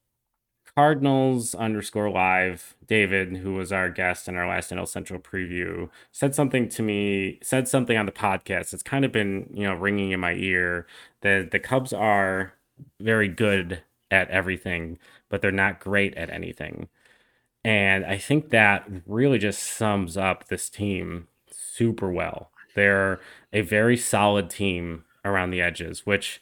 Cardinals underscore live, David, who was our guest in our last N L Central preview, said something to me, said something on the podcast. It's kind of been, you know, ringing in my ear that the Cubs are very good at everything, but they're not great at anything. And I think that really just sums up this team super well. They're a very solid team around the edges, which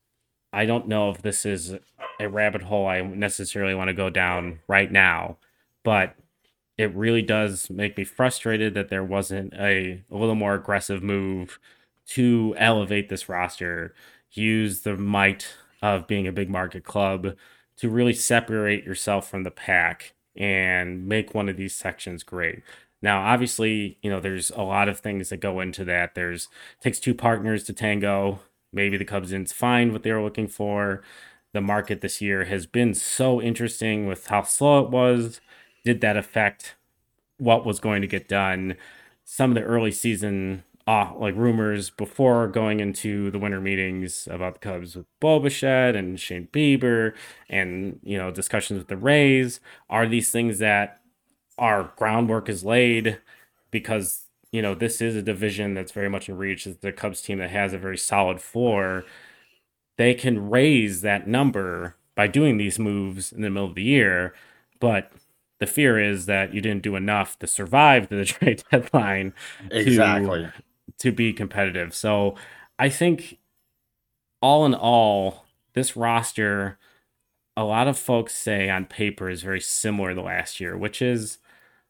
I don't know if this is a rabbit hole I necessarily want to go down right now, but it really does make me frustrated that there wasn't a, a little more aggressive move to elevate this roster, use the might of being a big market club to really separate yourself from the pack and make one of these sections great. Now, obviously, you know, there's a lot of things that go into that. There's takes two partners to tango. Maybe the Cubs didn't find what they were looking for. The market this year has been so interesting with how slow it was. Did that affect what was going to get done? Some of the early season uh, like rumors before going into the winter meetings about the Cubs with Bo Bichette and Shane Bieber and, you know, discussions with the Rays. Are these things that our groundwork is laid because, you know, this is a division that's very much in reach. It's the Cubs team that has a very solid floor. They can raise that number by doing these moves in the middle of the year, but the fear is that you didn't do enough to survive the trade deadline to Exactly. to be competitive. So I think all in all, this roster, a lot of folks say on paper is very similar to last year, which is,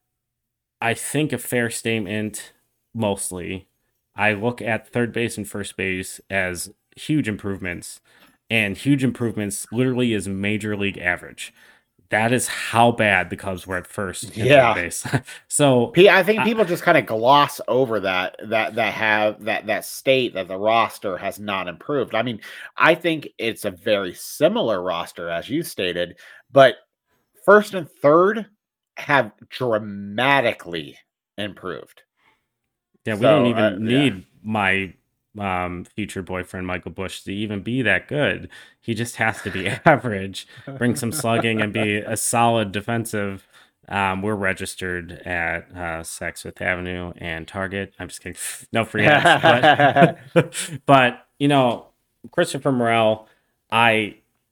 I think, a fair statement mostly. I look at third base and first base as huge improvements, and huge improvements literally is major league average. That is how bad the Cubs were at first and Yeah. third base. So P- I think I- people just kind of gloss over that that that have that that state that the roster has not improved. I mean, I think it's a very similar roster as you stated, but first and third have dramatically improved. yeah, we don't So, uh, even yeah. need my um, future boyfriend Michael Bush to even be that good. He just has to be average, bring some slugging, and be a solid defensive. Um, we're registered at uh, Saks Avenue and Target. I'm just kidding. No free ads, but but you know, Christopher Morel, I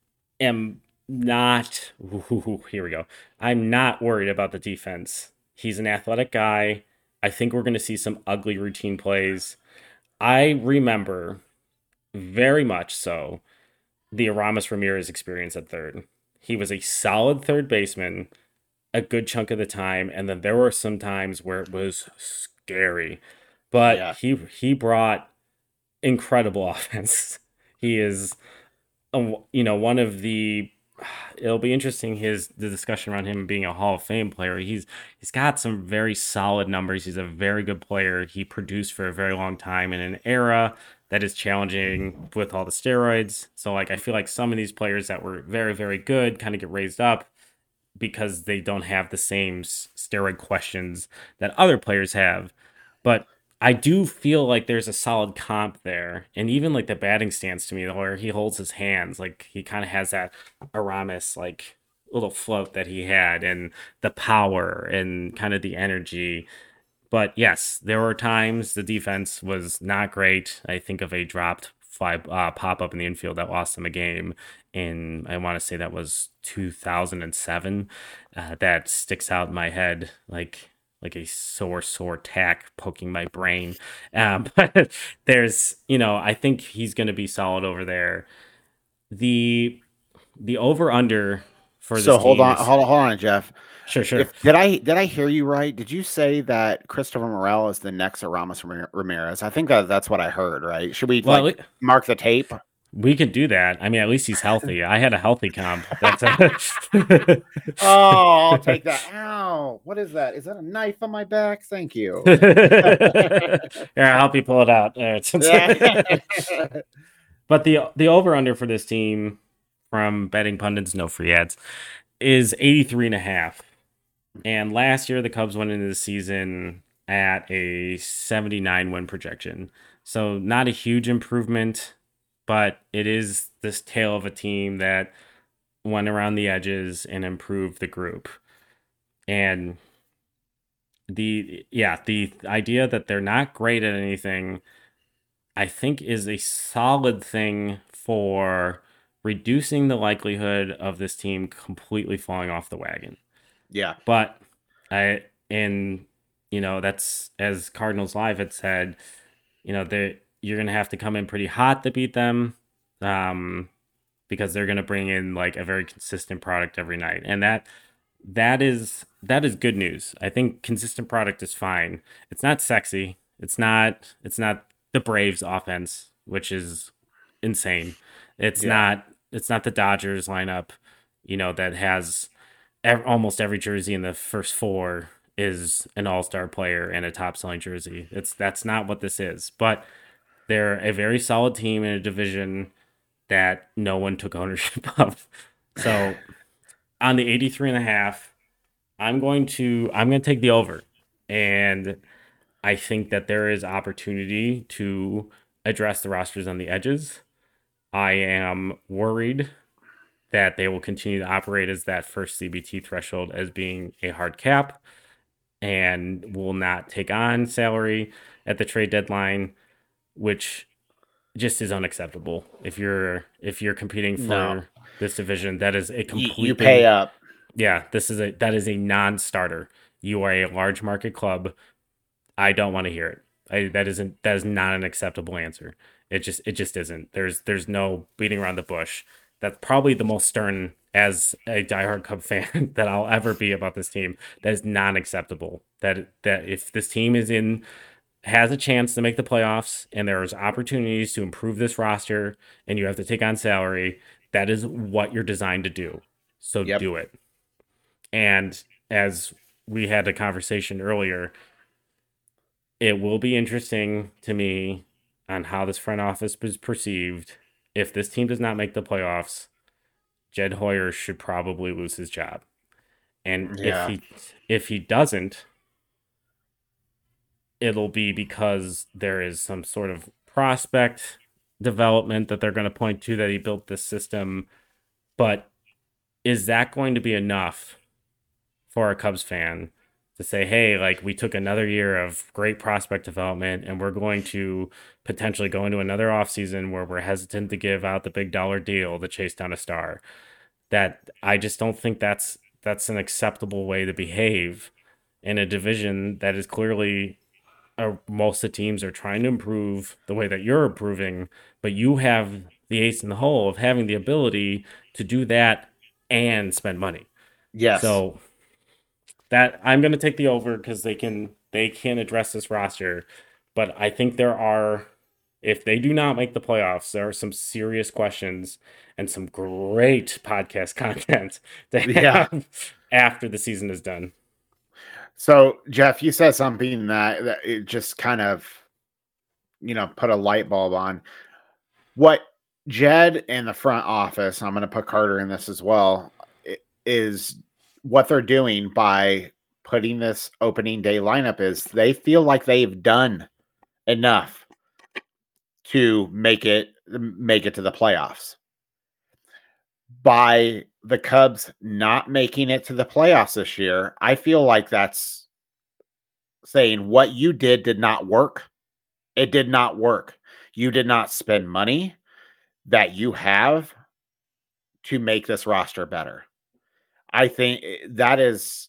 am not. Ooh, here we go. I'm not worried about the defense. He's an athletic guy. I think we're going to see some ugly routine plays. I remember very much so the Aramis Ramirez experience at third. He was a solid third baseman a good chunk of the time, and then there were some times where it was scary. But Yeah. he he brought incredible offense. He is, a, you know, one of the. It'll be interesting his the discussion around him being a Hall of Fame player. He's he's got some very solid numbers. He's a very good player. He produced for a very long time in an era that is challenging with all the steroids. So like I feel like some of these players that were very very good kind of get raised up because they don't have the same steroid questions that other players have. But I do feel like there's a solid comp there. And even like the batting stance to me, where he holds his hands, like he kind of has that Aramis like little float that he had, and the power and kind of the energy. But yes, there were times the defense was not great. I think of a dropped fly uh, pop up in the infield that lost them a game in, I want to say that was two thousand seven. Uh, that sticks out in my head like like a sore sore tack poking my brain. Um, but there's, you know, I think he's going to be solid over there. The the over under for So this hold team on, is hold on, hold on, Jeff. sure sure. If did I did I hear you right? Did you say that Christopher Morel is the next Aramis Ramir- Ramirez? I think that that's what I heard. Right? Should we Well, like mark the tape? we could do that. I mean, at least he's healthy. I had a healthy comp. That's a Oh, I'll take that. Ow! What is that? Is that a knife on my back? Thank you. Here, I'll help you pull it out. There, Yeah. But the the over under for this team from betting pundits, no free ads, is eighty-three and a half. And last year the Cubs went into the season at a seventy-nine win projection. So not a huge improvement, but it is this tale of a team that went around the edges and improved the group. And the yeah, the idea that they're not great at anything, I think, is a solid thing for reducing the likelihood of this team completely falling off the wagon. Yeah. But I and you know, that's as Cardinals Live had said, you know, they you're gonna have to come in pretty hot to beat them. Um because they're gonna bring in like a very consistent product every night. And that that is that is good news. I think consistent product is fine. It's not sexy. It's not it's not the Braves offense, which is insane. It's Yeah. not it's not the Dodgers lineup, you know, that has ev- almost every jersey in the first four is an all-star player and a top-selling jersey. It's that's not what this is. But they're a very solid team in a division that no one took ownership of. So on the eighty-three and a half, I'm going to I'm going to take the over. And I think that there is opportunity to address the rosters on the edges. I am worried that they will continue to operate as that first C B T threshold as being a hard cap and will not take on salary at the trade deadline, which just is unacceptable. If you're if you're competing for No. this division. That is a You, completely you pay up. Yeah, this is a that is a non-starter. You are a large market club. I don't want to hear it. I, that isn't that is not an acceptable answer. It just it just isn't. There's there's no beating around the bush. That's probably the most stern as a diehard Cub fan that I'll ever be about this team. That is non acceptable. That that if this team is in has a chance to make the playoffs and there's opportunities to improve this roster and you have to take on salary, that is what you're designed to do. So Yep. do it. And as we had a conversation earlier, it will be interesting to me on how this front office is perceived. If this team does not make the playoffs, Jed Hoyer should probably lose his job. And Yeah. if he if he doesn't, it'll be because there is some sort of prospect development that they're going to point to that he built this system. But is that going to be enough for a Cubs fan to say, hey, like we took another year of great prospect development and we're going to potentially go into another offseason where we're hesitant to give out the big dollar deal to chase down a star? That I just don't think that's that's an acceptable way to behave in a division that is clearly uh, most of the teams are trying to improve the way that you're improving, but you have the ace in the hole of having the ability to do that and spend money. Yes. So that I'm going to take the over because they can they can address this roster, but I think there are, if they do not make the playoffs, there are some serious questions and some great podcast content to have Yeah. after the season is done. So, Jeff, you said something that, that it just kind of, you know, put a light bulb on. What Jed and the front office, I'm going to put Carter in this as well, is what they're doing by putting this opening day lineup is they feel like they've done enough to make it make it to the playoffs. By the Cubs not making it to the playoffs this year, I feel like that's saying what you did did not work. It did not work. You did not spend money that you have to make this roster better. I think that is,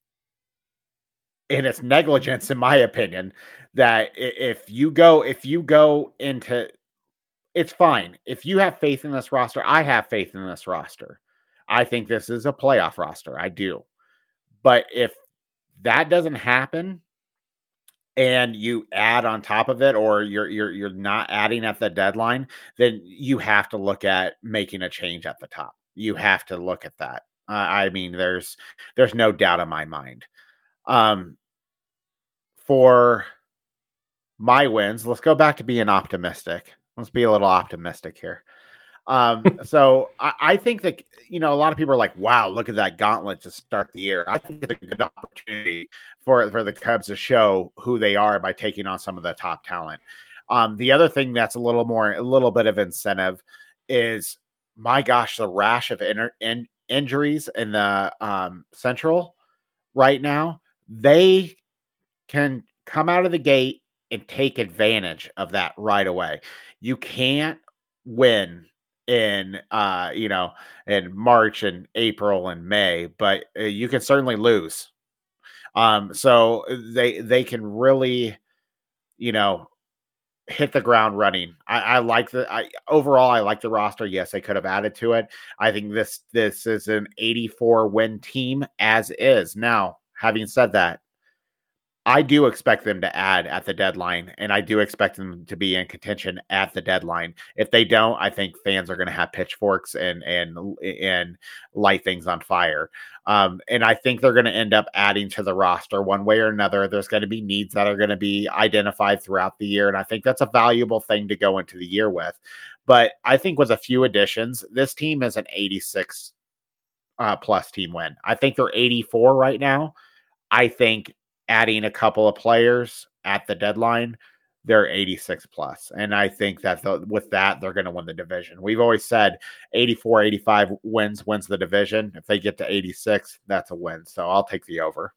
and it's negligence, in my opinion, that if you go, if you go into, it's fine. If you have faith in this roster, I have faith in this roster. I think this is a playoff roster. I do. But if that doesn't happen and you add on top of it, or you're you're you're not adding at the deadline, then you have to look at making a change at the top. You have to look at that. Uh, I mean, there's there's no doubt in my mind. Um, for my wins, let's go back to being optimistic. Let's be a little optimistic here. Um, so I, I think that, you know, a lot of people are like, wow, look at that gauntlet to start the year. I think it's a good opportunity for, for the Cubs to show who they are by taking on some of the top talent. Um, the other thing that's a little more, a little bit of incentive is, my gosh, the rash of in, in, injuries in the um, Central right now, they can come out of the gate and take advantage of that right away. You can't win in, uh, you know, in March and April and May, but uh, you can certainly lose. Um, so they, they can really, you know, hit the ground running. I, I like the, I overall, I like the roster. Yes, they could have added to it. I think this, this is an eighty-four win team as is. Now, having said that, I do expect them to add at the deadline, and I do expect them to be in contention at the deadline. If they don't, I think fans are going to have pitchforks and and and light things on fire. Um, and I think they're going to end up adding to the roster one way or another. There's going to be needs that are going to be identified throughout the year, and I think that's a valuable thing to go into the year with. But I think with a few additions, this team is an eighty-six uh, plus team win. I think they're eighty-four right now. I think adding a couple of players at the deadline, they're eighty-six plus. And I think that the, with that, they're going to win the division. We've always said eighty-four, eighty-five wins, wins the division. If they get to eighty-six, that's a win. So I'll take the over.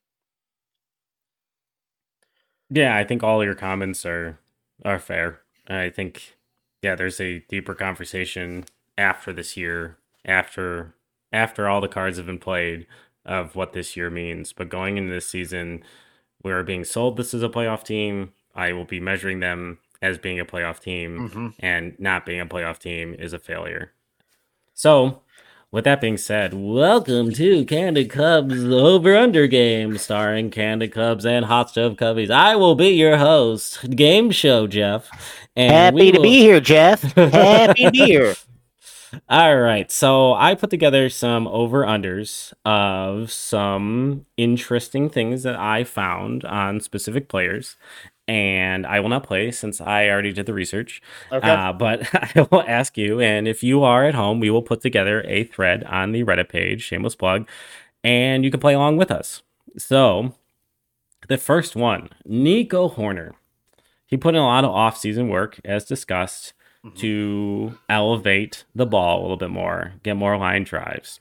Yeah, I think all your comments are, are fair. I think, yeah, there's a deeper conversation after this year after after all the cards have been played of what this year means. But going into this season, we're being sold this is a playoff team. I will be measuring them as being a playoff team, Mm-hmm. and not being a playoff team is a failure. So, with that being said, welcome to Candid Cubs Over Under Game, starring Candid Cubs and Hot Stove Cubbies. I will be your host, game show Jeff. And Happy to will... be here, Jeff. Happy to be here. All right, so I put together some over-unders of some interesting things that I found on specific players, and I will not play since I already did the research. Okay. Uh, but I will ask you, and if you are at home, we will put together a thread on the Reddit page, shameless plug, and you can play along with us. So, the first one, Nico Hoerner. He put in a lot of off-season work, as discussed, to elevate the ball a little bit more, get more line drives.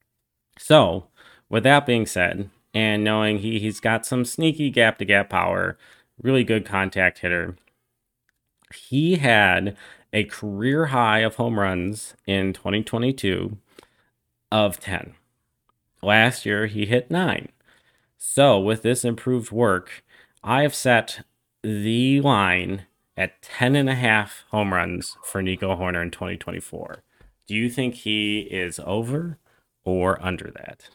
So, with that being said, and knowing he, he's got some sneaky gap-to-gap power, really good contact hitter, he had a career high of home runs in twenty twenty-two of ten. Last year, he hit nine. So, with this improved work, I have set the line at ten and a half home runs for Nico Hoerner in twenty twenty-four. Do you think he is over or under that?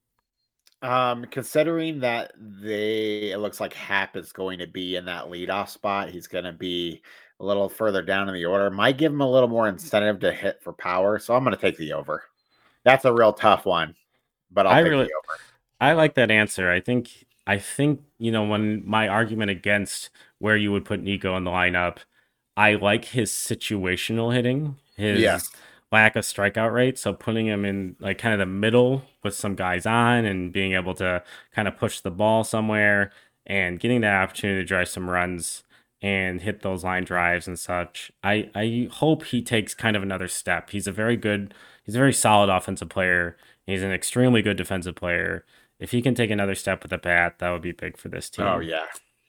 Um, considering that they, it looks like Happ is going to be in that leadoff spot, he's going to be a little further down in the order. Might give him a little more incentive to hit for power, so I'm going to take the over. That's a real tough one, but I'll I take really, the over. I like that answer. I think, I think you know, when my argument against where you would put Nico in the lineup, I like his situational hitting, his Yes. lack of strikeout rate. So putting him in like kind of the middle with some guys on and being able to kind of push the ball somewhere and getting that opportunity to drive some runs and hit those line drives and such. I, I hope he takes kind of another step. He's a very good, he's a very solid offensive player. He's an extremely good defensive player. If he can take another step with the bat, that would be big for this team. Oh, yeah.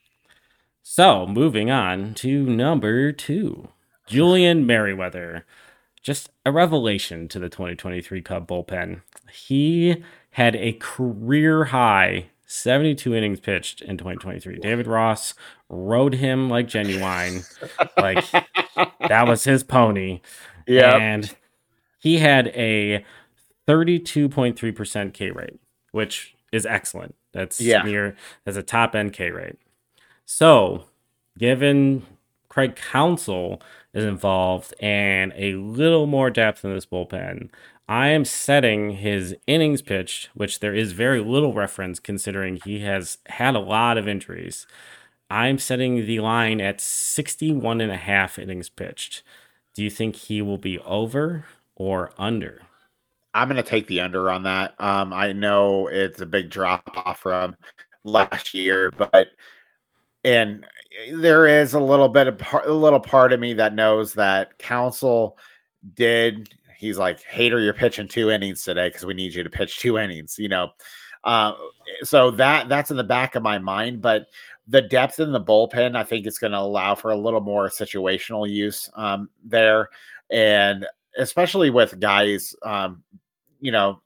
So, moving on to number two, Julian Merriweather. Just a revelation to the twenty twenty-three Cub bullpen. He had a career high seventy-two innings pitched in twenty twenty-three. David Ross rode him like Genuine. Like, that was his pony. Yeah. And he had a thirty-two point three percent K rate, which is excellent. That's Yeah. near, that's a top end K rate. So, given Craig Counsell is involved and a little more depth in this bullpen, I am setting his innings pitched, which there is very little reference considering he has had a lot of injuries. I'm setting the line at sixty-one and a half innings pitched. Do you think he will be over or under? I'm going to take the under on that. Um, I know it's a big drop off from last year, but and there is a little bit of part, a little part of me that knows that Counsell did. He's like, Hater, you're pitching two innings today because we need you to pitch two innings. You know, uh, so that that's in the back of my mind. But the depth in the bullpen, I think, it's going to allow for a little more situational use um, there, and especially with guys, um, you know,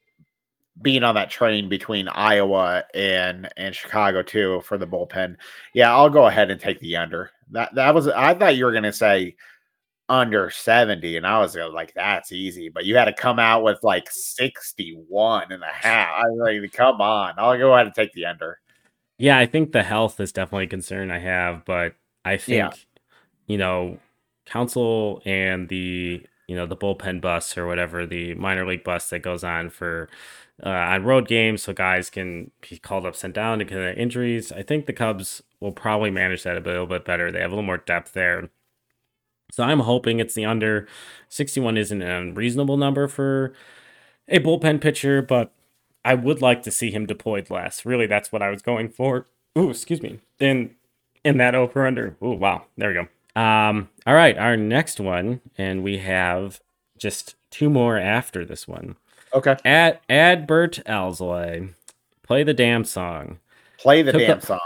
being on that train between Iowa and and Chicago too for the bullpen. Yeah, I'll go ahead and take the under. That that was I thought you were going to say under seventy, and I was like, that's easy. But you had to come out with like sixty-one and a half. I was like, come on. I'll go ahead and take the under. Yeah, I think the health is definitely a concern I have, but I think, Yeah. you know, Counsell and the, you know, the bullpen bus or whatever, the minor league bus that goes on for uh, on road games so guys can be called up, sent down because of injuries. I think the Cubs will probably manage that a little bit better. They have a little more depth there. So I'm hoping it's the under. sixty-one isn't an unreasonable number for a bullpen pitcher, but I would like to see him deployed less. Really, that's what I was going for. Ooh, excuse me. In in that over under. Ooh, wow. There we go. Um, all right, our next one, and we have just two more after this one. Okay. Ad Adbert Alzolay. Play the damn song. Play the Took damn the- song.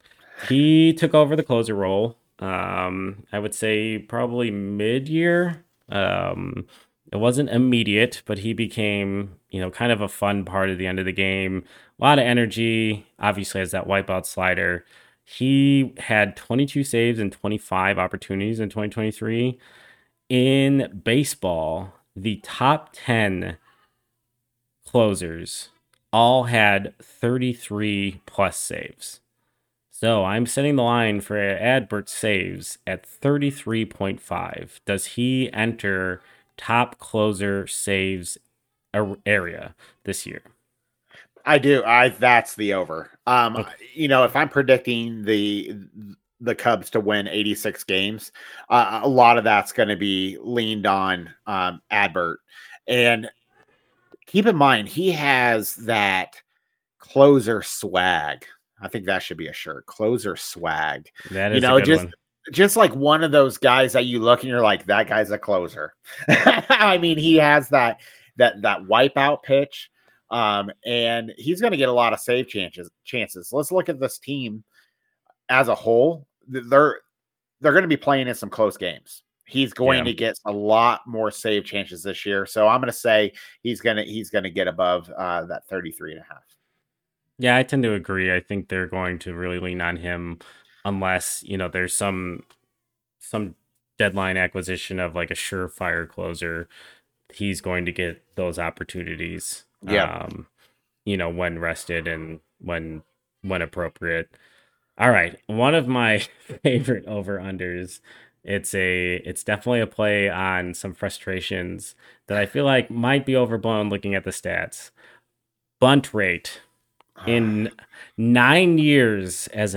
He took over the closer role. Um, I would say probably mid-year. Um, It wasn't immediate, but he became, you know, kind of a fun part of the end of the game. A lot of energy, obviously, has that wipeout slider. He had twenty-two saves and twenty-five opportunities in twenty twenty-three. In baseball, the top ten closers all had thirty-three plus saves. So I'm setting the line for Adbert saves at thirty-three point five. Does he enter top closer saves area this year? I do. I that's the over. Um, Okay. you know, if I'm predicting the the Cubs to win eighty-six games, uh, a lot of that's going to be leaned on um, Adbert. And keep in mind, he has that closer swag. I think that should be a shirt. Closer swag. That is You know, a good just one. just like one of those guys that you look and you're like, that guy's a closer. I mean, he has that that that wipeout pitch. Um, and he's going to get a lot of save chances. Chances. Let's look at this team as a whole. They're they're going to be playing in some close games. He's going Yeah. to get a lot more save chances this year. So I'm going to say he's going to he's going to get above uh, that thirty-three and a half. Yeah, I tend to agree. I think they're going to really lean on him unless, you know, there's some some deadline acquisition of like a surefire closer. He's going to get those opportunities. Yeah. Um, you know, when rested and when when appropriate. All right. One of my favorite over-unders. It's a it's definitely a play on some frustrations that I feel like might be overblown looking at the stats. Bunt rate. In nine years as a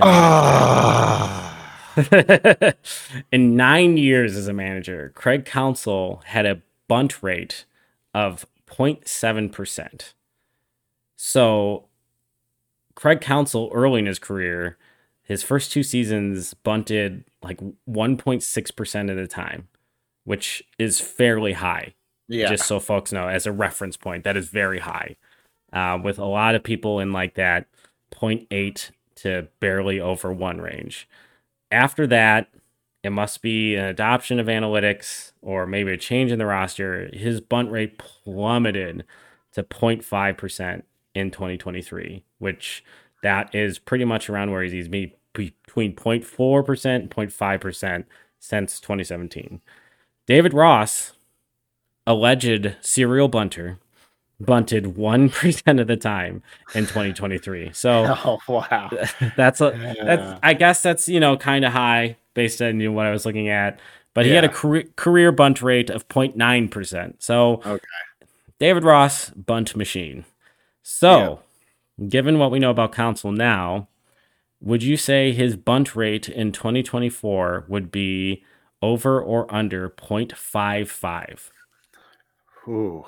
manager, in nine years as a manager, Craig Counsell had a bunt rate of zero point seven percent. So Craig Counsell early in his career, his first two seasons bunted like one point six percent of the time, which is fairly high. Yeah. Just so folks know, as a reference point, that is very high. Uh, with a lot of people in like that zero point eight to barely over one range. After that, it must be an adoption of analytics or maybe a change in the roster. His bunt rate plummeted to zero point five percent in twenty twenty-three, which that is pretty much around where he's been between zero point four percent and zero point five percent since twenty seventeen. David Ross, alleged serial bunter, bunted one percent of the time in twenty twenty-three. So Oh wow. that's a Yeah. that's I guess that's, you know, kind of high based on, you know, what I was looking at, but he had a Yeah. career, career bunt rate of zero point nine percent. So Okay. David Ross, bunt machine. So given what we know about Counsell now, would you say his bunt rate in twenty twenty-four would be over or under zero point five five? Ooh.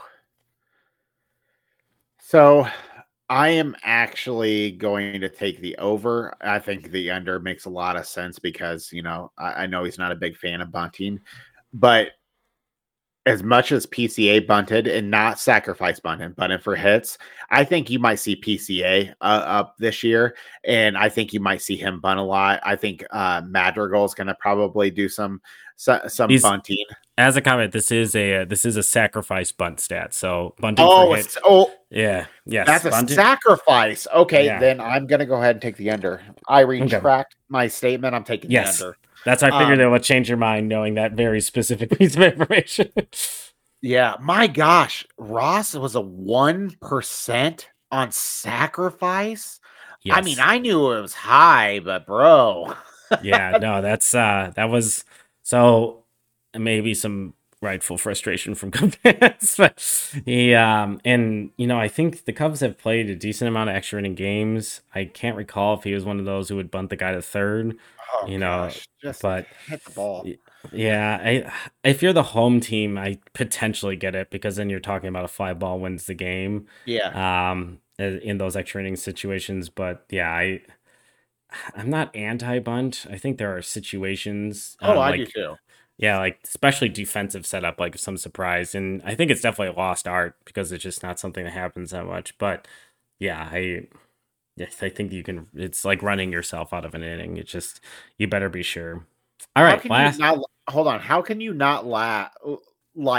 So I am actually going to take the over. I think the under makes a lot of sense because, you know, I, I know he's not a big fan of bunting, but as much as P C A bunted and not sacrifice bunting, bunting for hits, I think you might see P C A uh, up this year, and I think you might see him bunt a lot. I think uh, Madrigal is going to probably do some so, some He's- bunting. As a comment, this is a this is a sacrifice bunt stat. So bunting Oh, for hit, it's, oh, yeah, yes, that's a bunting- sacrifice. Okay, Yeah. then I'm going to go ahead and take the under. I retract my statement. I'm taking Yes. the under. That's how I figured Um, it would change your mind knowing that very specific piece of information. Yeah, my gosh, Ross was a one percent on sacrifice. I mean, Yes. I knew it was high, but bro, yeah, no, that's uh that was so maybe some rightful frustration from Cubs fans. But he um and you know, I think the Cubs have played a decent amount of extra inning games. I can't recall if he was one of those who would bunt the guy to third. oh, You know, gosh, just but hit the ball. yeah, I if you're the home team, I potentially get it because then you're talking about a fly ball wins the game. Yeah, Um in those extra inning situations. But yeah, I I'm not anti bunt. I think there are situations. oh, um, I like, do too. Yeah, like especially defensive setup, like some surprise, and I think it's definitely a lost art because it's just not something that happens that much. But yeah, I, yes, I think you can. It's like running yourself out of an inning. It's just you better be sure. All How right, can last. you not hold on? How can you not la- like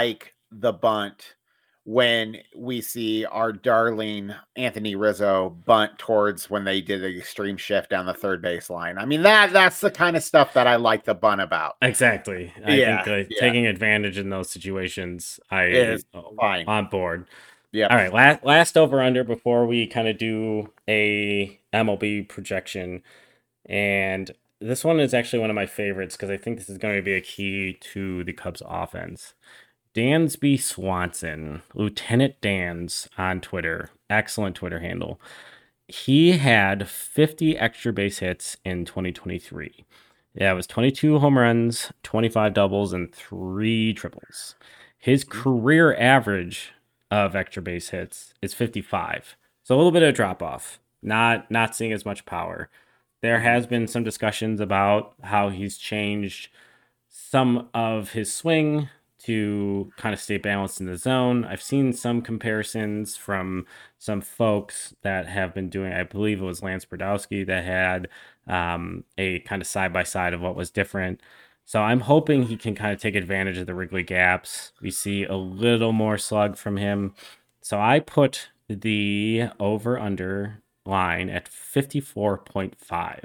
the bunt when we see our darling Anthony Rizzo bunt towards when they did the extreme shift down the third base line. I mean, that that's the kind of stuff that I like the bunt about. Exactly. I Yeah, think uh, yeah. taking advantage in those situations, I Is uh, fine. on board. Yeah. All right, last last over under before we kind of do a M L B projection, and this one is actually one of my favorites because I think this is going to be a key to the Cubs offense. Dansby Swanson, Lieutenant Dans on Twitter, excellent Twitter handle. He had fifty extra base hits in twenty twenty-three. Yeah, it was twenty-two home runs, twenty-five doubles, and three triples. His career average of extra base hits is fifty-five. So a little bit of drop off. Not not seeing as much power. There has been some discussions about how he's changed some of his swing to kind of stay balanced in the zone. I've seen some comparisons from some folks that have been doing, I believe it was Lance Brodowski that had um, a kind of side by side of what was different. So I'm hoping he can kind of take advantage of the Wrigley gaps. We see a little more slug from him. So I put the over under line at fifty-four point five.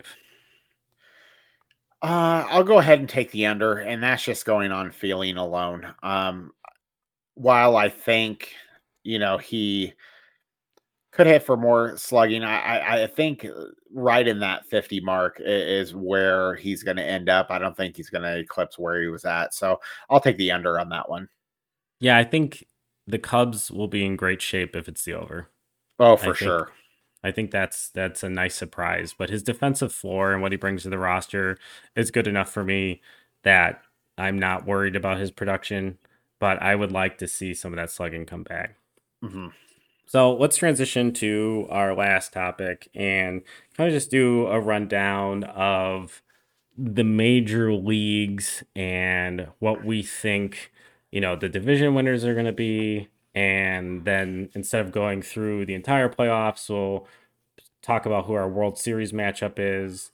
Uh, I'll go ahead and take the under, and that's just going on feeling alone. Um, while I think, you know, he could hit for more slugging, I, I, I think right in that fifty mark is where he's going to end up. I don't think he's going to eclipse where he was at. So I'll take the under on that one. Yeah, I think the Cubs will be in great shape if it's the over. Oh, I for think- sure. I think that's that's a nice surprise, but his defensive floor and what he brings to the roster is good enough for me that I'm not worried about his production, but I would like to see some of that slugging come back. Mhm. So let's transition to our last topic and kind of just do a rundown of the major leagues and what we think, you know, the division winners are going to be. And then instead of going through the entire playoffs, we'll talk about who our World Series matchup is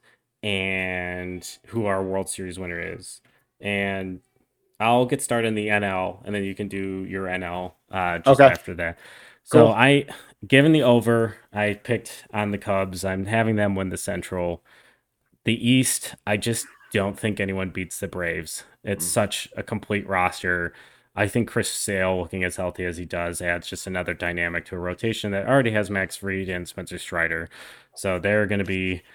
and who our World Series winner is. And I'll get started in the N L, and then you can do your N L uh, just Okay. after that. So Cool. I, given the over, I picked on the Cubs. I'm having them win the Central. The East, I just don't think anyone beats the Braves. It's Mm. such a complete roster. I think Chris Sale, looking as healthy as he does, adds just another dynamic to a rotation that already has Max Fried and Spencer Strider. So they're going to be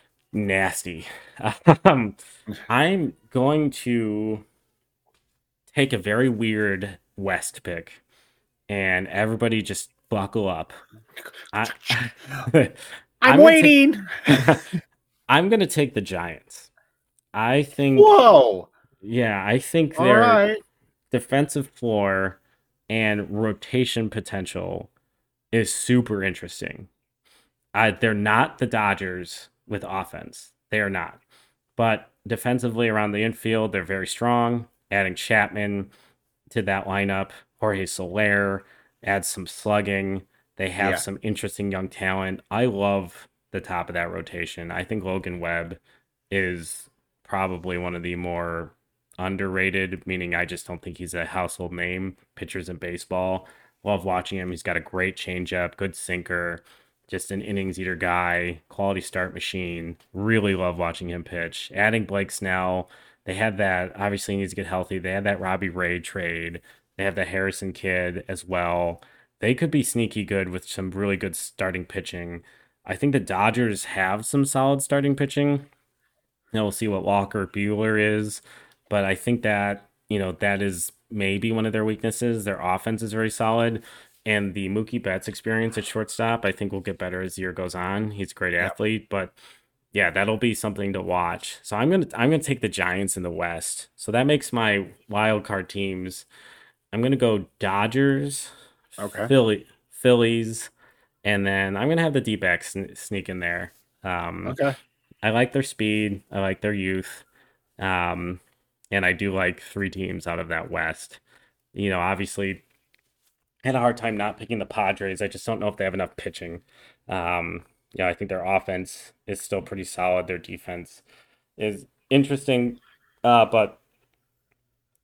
nasty. Um, I'm going to take a very weird West pick, and everybody just buckle up. I, I'm, I'm gonna waiting. I'm going to take the Giants. I think, Whoa. yeah, I think All their right. defensive floor and rotation potential is super interesting. Uh, they're not the Dodgers with offense. They are not. But defensively around the infield, they're very strong. Adding Chapman to that lineup, Jorge Soler adds some slugging. They have Yeah. some interesting young talent. I love the top of that rotation. I think Logan Webb is probably one of the more underrated, meaning I just don't think he's a household name, pitchers in baseball. Love watching him. He's got a great changeup, good sinker, just an innings eater guy, quality start machine. Really love watching him pitch. Adding Blake Snell, they had that, obviously he needs to get healthy. They had that Robbie Ray trade. They have the Harrison kid as well. They could be sneaky good with some really good starting pitching. I think the Dodgers have some solid starting pitching. Now we'll see what Walker Bueller is, but I think that, you know, that is maybe one of their weaknesses. Their offense is very solid, and the Mookie Betts experience at shortstop, I think, will get better as the year goes on. He's a great Yep. athlete, but yeah, that'll be something to watch. So I'm gonna I'm gonna take the Giants in the West. So that makes my wild card teams. I'm gonna go Dodgers, Okay. Philly, Phillies, and then I'm gonna have the D-backs sn- sneak in there. Um, Okay. I like their speed. I like their youth. Um, and I do like three teams out of that West. You know, obviously, had a hard time not picking the Padres. I just don't know if they have enough pitching. Um, yeah, I think their offense is still pretty solid. Their defense is interesting. Uh, but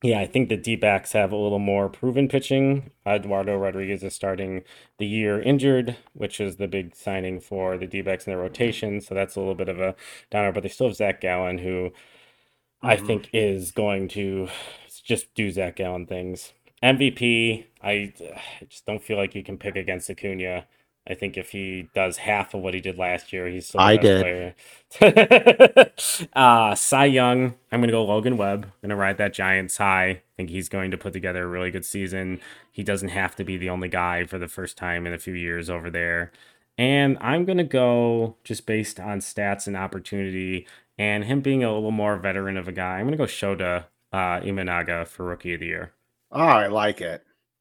Yeah, I think the D-backs have a little more proven pitching. Eduardo Rodriguez is starting the year injured, which is the big signing for the D-backs in their rotation. So that's a little bit of a downer, but they still have Zach Gallen, who I Mhm. think is going to just do Zach Gallen things. M V P, I, I just don't feel like you can pick against Acuna. I think if he does half of what he did last year, he's still the I best did. player. uh, Cy Young, I'm going to go Logan Webb. I'm going to ride that Giants high. I think he's going to put together a really good season. He doesn't have to be the only guy for the first time in a few years over there. And I'm going to go just based on stats and opportunity and him being a little more veteran of a guy. I'm going to go Shota uh, Imanaga for Rookie of the Year. Oh, I like it.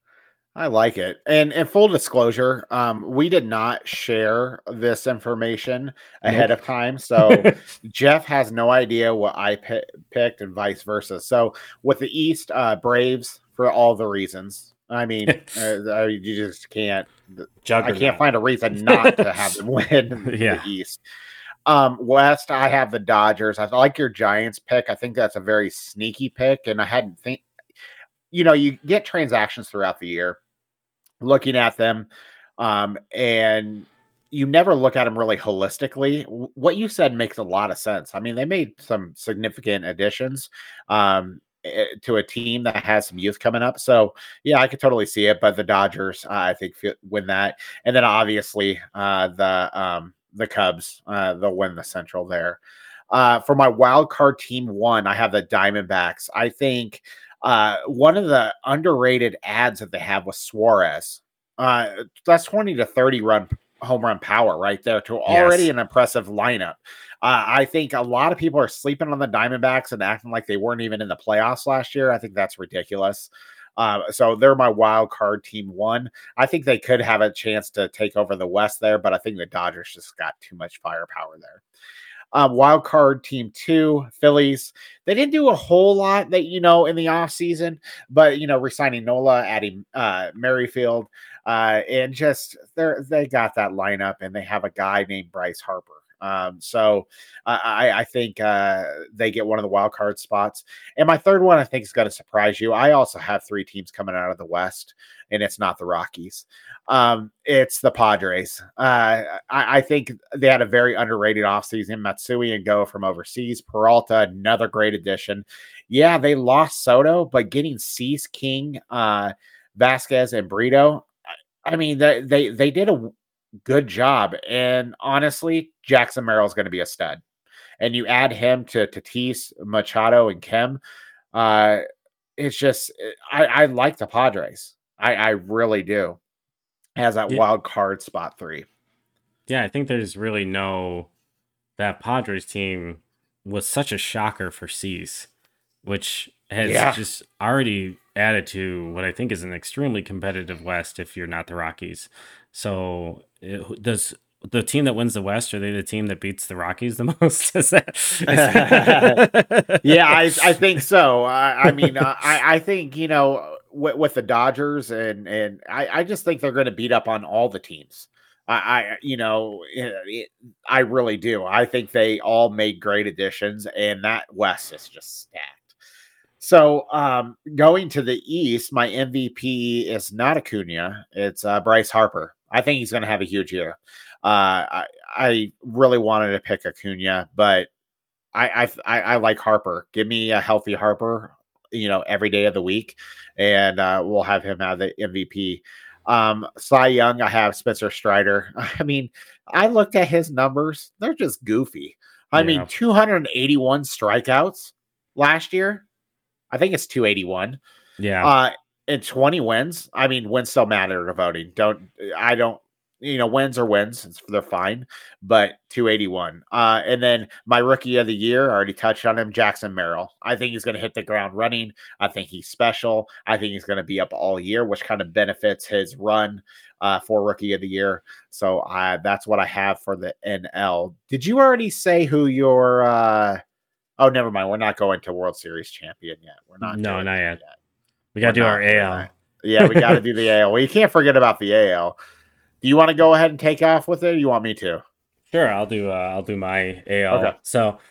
I like it. And and full disclosure, um, we did not share this information ahead Nope. of time. So Jeff has no idea what I pi- picked and vice versa. So with the East, uh, Braves for all the reasons. I mean, uh, I- you just can't. I Juggernaut. can't find a reason not to have them win Yeah. the East. Um, West, I have the Dodgers. I like your Giants pick. I think that's a very sneaky pick, and I hadn't think. You know, you get transactions throughout the year, looking at them, um, and you never look at them really holistically. W- What you said makes a lot of sense. I mean, they made some significant additions um, eh, to a team that has some youth coming up. So, yeah, I could totally see it. But the Dodgers, uh, I think, fi- win that, and then obviously uh, the um, the Cubs, uh, they'll win the Central there. Uh, for my wild card team one, I have the Diamondbacks. I think uh, one of the underrated ads that they have was Suarez. Uh, that's twenty to thirty run home run power right there to already Yes. an impressive lineup. Uh, I think a lot of people are sleeping on the Diamondbacks and acting like they weren't even in the playoffs last year. I think that's ridiculous. Uh, so they're my wild card team one. I think they could have a chance to take over the West there, but I think the Dodgers just got too much firepower there. Um, wild card team two, Phillies. They didn't do a whole lot that, you know, in the offseason, but, you know, resigning Nola, adding uh, Merrifield, uh, and just they're, they got that lineup and they have a guy named Bryce Harper. Um, so uh, I, I think uh, they get one of the wild card spots. And my third one, I think, is going to surprise you. I also have three teams coming out of the West, and it's not the Rockies. Um, it's the Padres. Uh, I, I think they had a very underrated offseason. Matsui and Go from overseas. Peralta, another great addition. Yeah, they lost Soto, but getting Cease, King, uh, Vasquez, and Brito, I, I mean, they, they they did a good job. And honestly, Jackson Merrill is going to be a stud. And you add him to Tatis, Machado, and Kim. Uh, it's just I, I like the Padres. I, I really do. Has that Yeah. wild card spot three. Yeah, I think there's really no that Padres team was such a shocker for Cease, which has Yeah. just already added to what I think is an extremely competitive West if you're not the Rockies. So it, does the team that wins the West, are they the team that beats the Rockies the most? Is that, is Yeah, I, I think so. I, I mean, uh, I, I think, you know, with, with the Dodgers and, and I, I just think they're going to beat up on all the teams. I, I you know, it, it, I really do. I think they all made great additions, and that West is just stacked. So, um, going to the East, my M V P is not Acuna. It's uh, Bryce Harper. I think he's going to have a huge year. Uh, I, I really wanted to pick Acuna, but I, I I like Harper. Give me a healthy Harper, you know, every day of the week, and uh, we'll have him have the M V P. Um, Cy Young, I have Spencer Strider. I mean, I looked at his numbers; they're just goofy. I Yeah. mean, two hundred eighty-one strikeouts last year. I think it's two eighty-one. Yeah. Uh, and twenty wins. I mean, wins still matter to voting. Don't I don't you know wins are wins. It's, they're fine, but two eighty-one. Uh, and then my rookie of the year, I already touched on him, Jackson Merrill. I think he's going to hit the ground running. I think he's special. I think he's going to be up all year, which kind of benefits his run uh, for rookie of the year. So uh, that's what I have for the N L. Did you already say who your? Uh, oh, never mind. We're not going to World Series champion yet. We're not. No, doing not that yet. We got to do We're our not doing A L. that. Yeah, we got to do the A L. Well, you can't forget about the A L. Do you want to go ahead and take off with it? Or you want me to? Sure, I'll do uh, I'll do my A L. Okay. So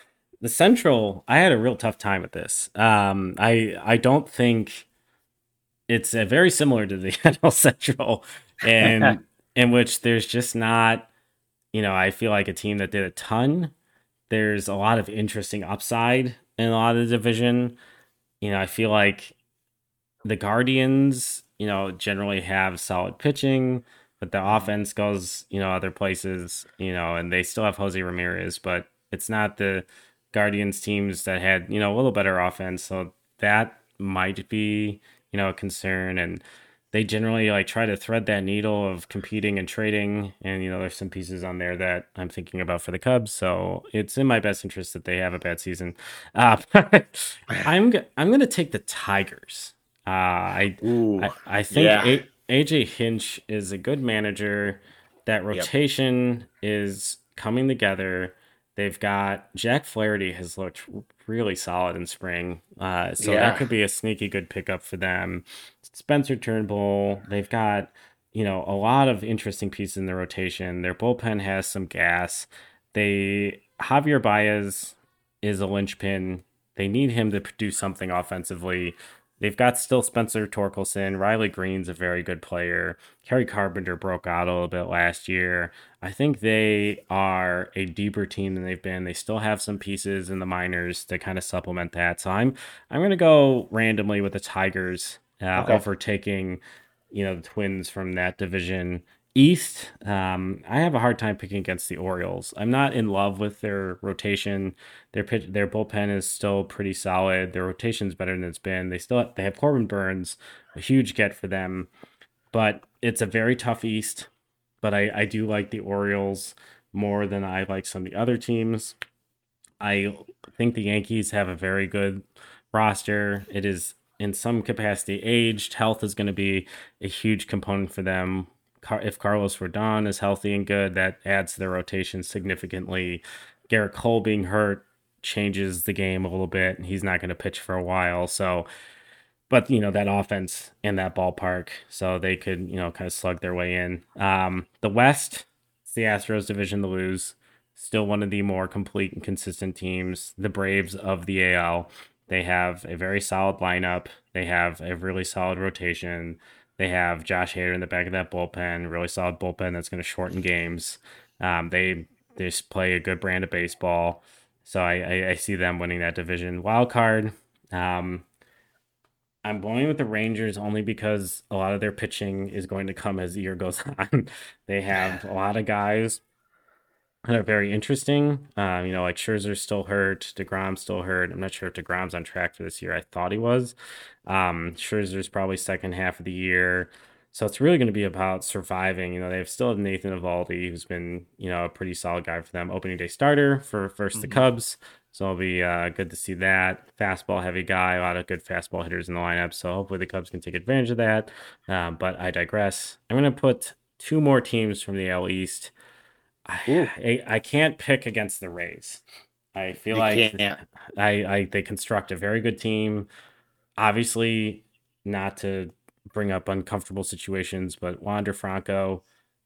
the Central, I had a real tough time with this. Um, I I don't think it's uh, very similar to the N L Central, and in which there's just not, you know, I feel like a team that did a ton. There's a lot of interesting upside in a lot of the division. You know, I feel like the Guardians, you know, generally have solid pitching, but the offense goes, you know, other places, you know, and they still have Jose Ramirez, but it's not the Guardians teams that had, you know, a little better offense. So that might be, you know, a concern. And they generally like try to thread that needle of competing and trading. And, you know, there's some pieces on there that I'm thinking about for the Cubs. So it's in my best interest that they have a bad season. Uh, I'm, g- I'm going to take the Tigers. Uh, I, Ooh, I I think yeah. A- AJ Hinch is a good manager. That rotation is coming together. They've got Jack Flaherty has looked really solid in spring, uh, so Yeah. that could be a sneaky good pickup for them. Spencer Turnbull, they've got, you know, a lot of interesting pieces in the rotation. Their bullpen has some gas. They Javier Baez is a linchpin. They need him to produce something offensively. They've got still Spencer Torkelson. Riley Green's a very good player. Kerry Carpenter broke out a little bit last year. I think they are a deeper team than they've been. They still have some pieces in the minors to kind of supplement that. So I'm I'm going to go randomly with the Tigers uh, Okay. overtaking, you know, the Twins from that division. East, um, I have a hard time picking against the Orioles. I'm not in love with their rotation. Their pitch, their bullpen is still pretty solid. Their rotation's better than it's been. They still have, they have Corbin Burns, a huge get for them, but it's a very tough East. But I, I do like the Orioles more than I like some of the other teams. I think the Yankees have a very good roster. It is in some capacity aged. Health is going to be a huge component for them. Car- if Carlos Rodon is healthy and good, that adds to their rotation significantly. Garrett Cole being hurt changes the game a little bit, and he's not going to pitch for a while. So, but you know that offense in that ballpark, so they could you know kind of slug their way in. Um, the West, it's the Astros division to lose. Still one of the more complete and consistent teams. The Braves of the A L. They have a very solid lineup. They have a really solid rotation. They have Josh Hader in the back of that bullpen, really solid bullpen that's going to shorten games. Um, they they just play a good brand of baseball, so I, I, I see them winning that division. Wild card, um, I'm going with the Rangers only because a lot of their pitching is going to come as the year goes on. They have a lot of guys that are very interesting. Um, you know, like Scherzer's still hurt, DeGrom's still hurt. I'm not sure if DeGrom's on track for this year. I thought he was. Um, Scherzer's probably second half of the year. So it's really going to be about surviving. You know, they've still have Nathan Eovaldi, who's been, you know, a pretty solid guy for them. Opening day starter for first the Mhm. Cubs. So it'll be uh, good to see that. Fastball heavy guy, a lot of good fastball hitters in the lineup. So hopefully the Cubs can take advantage of that. Um, but I digress. I'm going to put two more teams from the A L East. Ooh. I, I can't pick against the Rays. I feel You like can't. I, I they construct a very good team. Obviously, not to bring up uncomfortable situations, but Wander Franco,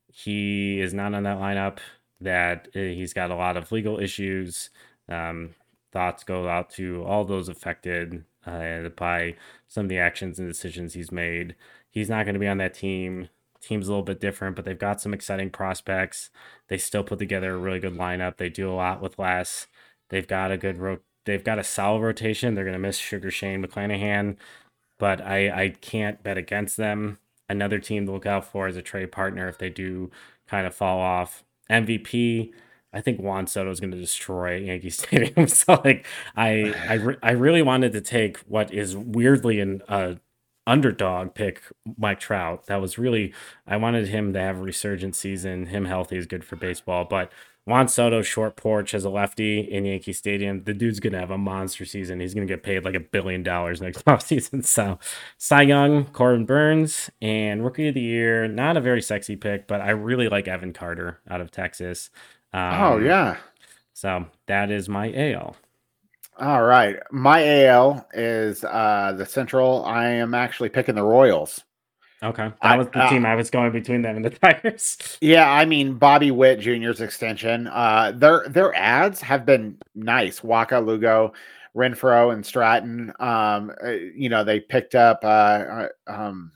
he is not on that lineup. That uh, he's got a lot of legal issues. Um, thoughts go out to all those affected uh, by some of the actions and decisions he's made. He's not going to be on that team. Team's a little bit different, but they've got some exciting prospects. They still put together a really good lineup. They do a lot with less. They've got a good ro- They've got a solid rotation. They're going to miss Sugar Shane McClanahan, but I I can't bet against them. Another team to look out for as a trade partner if they do kind of fall off. M V P, I think Juan Soto is going to destroy Yankee Stadium. So like I I, re- I really wanted to take what is weirdly an uh, underdog pick, Mike Trout. That was really I wanted him to have a resurgent season. Him healthy is good for baseball, but Juan Soto short porch as a lefty in Yankee Stadium. The dude's gonna have a monster season. He's gonna get paid like a billion dollars next offseason. So Cy Young, Corbin Burns, and Rookie of the Year. Not a very sexy pick, but I really like Evan Carter out of Texas. Um, Oh yeah. So that is my A L. All right. My A L is uh the Central. I am actually picking the Royals. Okay, that I, was the uh, team I was going between them and the Tigers. yeah, I mean Bobby Witt Junior's extension. Uh, their their ads have been nice. Waka, Lugo, Renfro, and Stratton. Um, uh, you know they picked up. Uh, uh, um,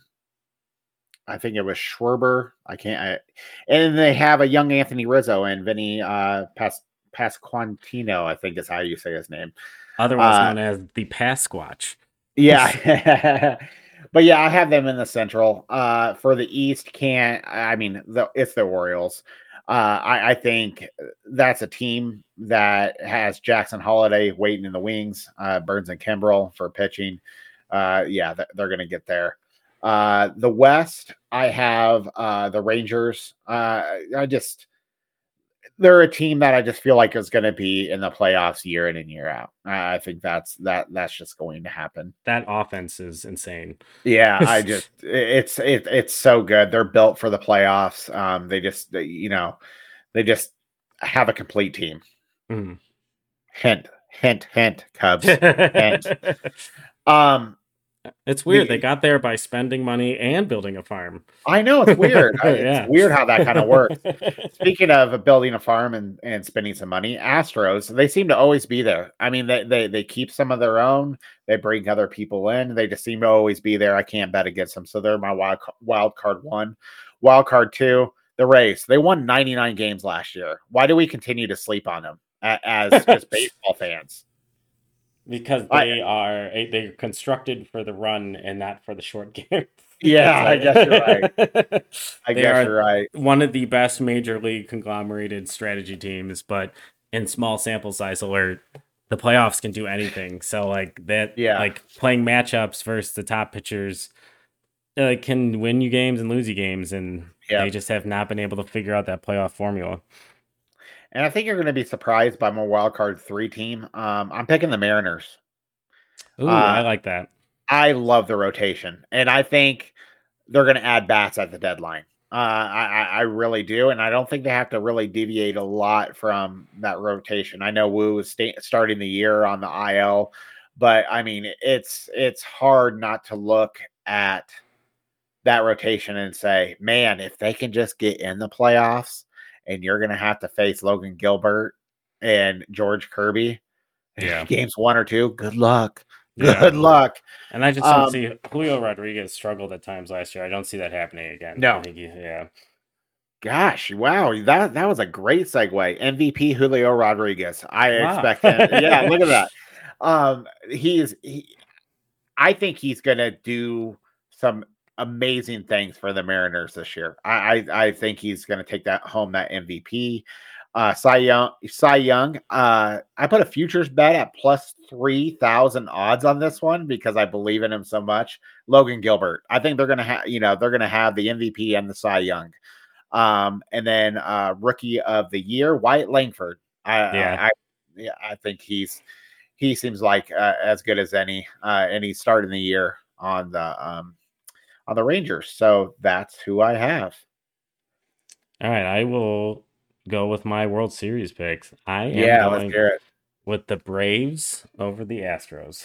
I think it was Schwerber. I can't. I, and they have a young Anthony Rizzo and Vinny uh, Pas Pasquantino. I think is how you say his name. Otherwise Uh, known as the Pasquatch. Yeah. But yeah, I have them in the Central. Uh, for the East, can't. I mean, the, it's the Orioles. Uh, I, I think that's a team that has Jackson Holiday waiting in the wings, uh, Burns and Kimbrell for pitching. Uh, yeah, th- they're going to get there. Uh, the West, I have uh, the Rangers. Uh, I just they're a team that I just feel like is going to be in the playoffs year in and year out. I think that's that that's just going to happen. That offense is insane. Yeah, I just it's it, it's so good. They're built for the playoffs. Um, they just you know they just have a complete team. Mm. Hint, hint, hint. Cubs. Hint. Um, it's weird. the, they got there by spending money and building a farm. I know it's weird. Yeah. It's weird how that kind of works. Speaking of building a farm and, and spending some money, Astros, they seem to always be there. I mean, they, they they keep some of their own. They bring other people in. They just seem to always be there. I can't bet against them. So they're my wild, wild card one. Wild card two, the Rays. They won ninety-nine games last year. Why do we continue to sleep on them as just baseball fans? Because they I, are they're constructed for the run and not for the short game. Yeah, I guess you're right. I they guess you're right. One of the best major league conglomerated strategy teams, but in small sample size alert, the playoffs can do anything. So like that, yeah, like playing matchups versus the top pitchers uh, can win you games and lose you games, and yeah. they just have not been able to figure out that playoff formula. And I think you're going to be surprised by my wild card three team. Um, I'm picking the Mariners. Ooh, uh, I like that. I love the rotation, and I think they're going to add bats at the deadline. Uh, I, I really do, and I don't think they have to really deviate a lot from that rotation. I know Wu is sta- starting the year on the I L, but I mean it's it's hard not to look at that rotation and say, man, if they can just get in the playoffs. And you're going to have to face Logan Gilbert and George Kirby. Yeah. Games one or two. Good luck. Good yeah. luck. And I just don't um, see Julio Rodriguez struggled at times last year. I don't see that happening again. No. I think he, yeah. Gosh, wow. That that was a great segue. M V P Julio Rodriguez. I wow. expect him. Yeah, look at that. Um, he is he, I think he's going to do some amazing things for the Mariners this year. I I, I think he's going to take that home, that M V P. Uh, Cy Young, Cy Young. Uh, I put a futures bet at plus three thousand odds on this one because I believe in him so much. Logan Gilbert. I think they're going to have, you know, they're going to have the M V P and the Cy Young. Um, and then uh, rookie of the year, Wyatt Langford. I, yeah, I, I, yeah, I think he's he seems like uh, as good as any. Uh, and he's starting the year on the um. on the Rangers. So that's who I have. All right. I will go with my World Series picks. I am yeah, going let's hear it. with the Braves over the Astros.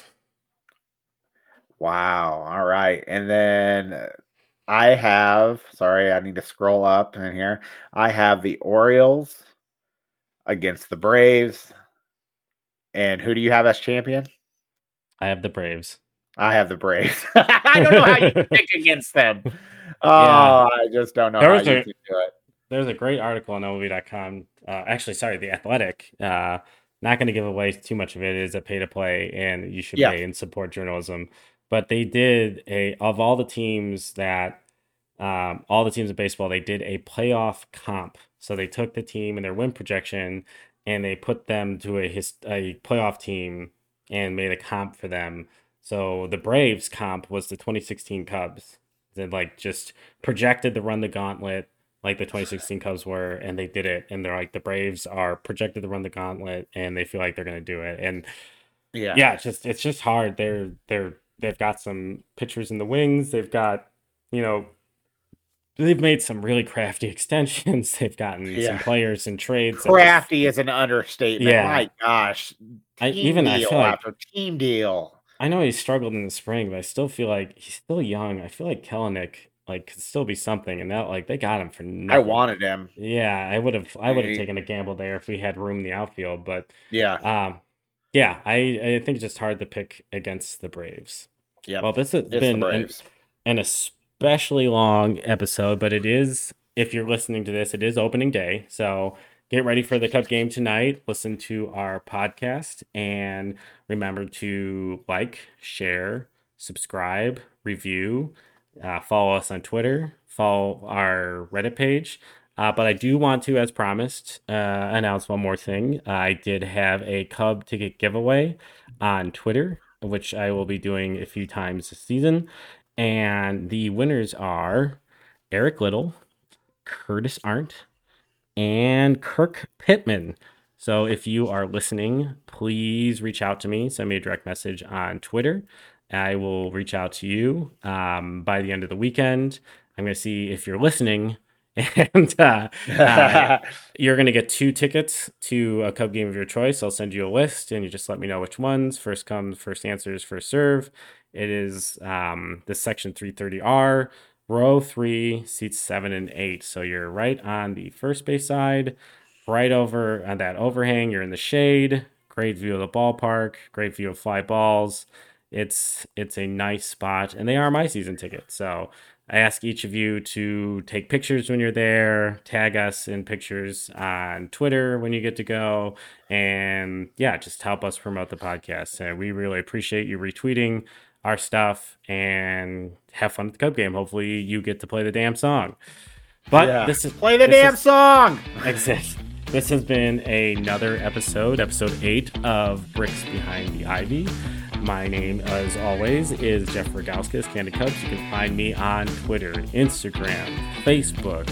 Wow. All right. And then I have, sorry, I need to scroll up in here. I have the Orioles against the Braves. And who do you have as champion? I have the Braves. I have the Braves. I don't know how you pick against them. Oh, yeah. I just don't know there how you a, can do it. There's a great article on O V dot com. Uh, actually, sorry, The Athletic. Uh, not going to give away too much of it. It is a pay to play, and you should yeah. pay and support journalism. But they did a of all the teams that um, all the teams in baseball, they did a playoff comp. So they took the team and their win projection, and they put them to a his, a playoff team and made a comp for them. So the Braves comp was the twenty sixteen Cubs. They like just projected to run the gauntlet like the twenty sixteen Cubs were, and they did it. And they're like, the Braves are projected to run the gauntlet, and they feel like they're going to do it. And yeah, yeah, it's just it's just hard. They're they're they've got some pitchers in the wings. They've got, you know, they've made some really crafty extensions. They've gotten yeah. some players in trades. Crafty is an understatement. Yeah. My gosh, team I, even deal I feel like, after team deal. I know he struggled in the spring, but I still feel like he's still young. I feel like Kelenic like could still be something. And that like they got him for nothing. I wanted him. Yeah, I would have I would have He- taken a gamble there if we had room in the outfield, but Yeah. um yeah, I, I think it's just hard to pick against the Braves. Yeah. Well, this has It's the been an, Braves. an especially long episode, but it is, if you're listening to this, it is opening day. So get ready for the Cub game tonight. Listen to our podcast and remember to like, share, subscribe, review, uh, follow us on Twitter, follow our Reddit page. Uh, but I do want to, as promised, uh, announce one more thing. I did have a Cub ticket giveaway on Twitter, which I will be doing a few times this season. And the winners are Eric Little, Curtis Arndt, and Kirk Pittman. So if you are listening, please reach out to me. Send me a direct message on Twitter. I will reach out to you um, by the end of the weekend. I'm going to see if you're listening. And uh, uh, you're going to get two tickets to a Cub game of your choice. I'll send you a list and you just let me know which ones. First comes, first answers, first serve. It is um, the section three thirty R, row three, seats seven and eight. So you're right on the first base side, right over on that overhang. You're in the shade. Great view of the ballpark. Great view of fly balls. It's it's a nice spot, and they are my season tickets. So I ask each of you to take pictures when you're there, tag us in pictures on Twitter when you get to go, and yeah, just help us promote the podcast. Uh, we really appreciate you retweeting our stuff, and have fun at the Cub game. Hopefully you get to play the damn song. But Yeah. this is Play the this damn is- song. Exist. This has been another episode, episode eight of Bricks Behind the Ivy. My name, as always, is Jeff Rogauskas, Candid Cubs. You can find me on Twitter, Instagram, Facebook,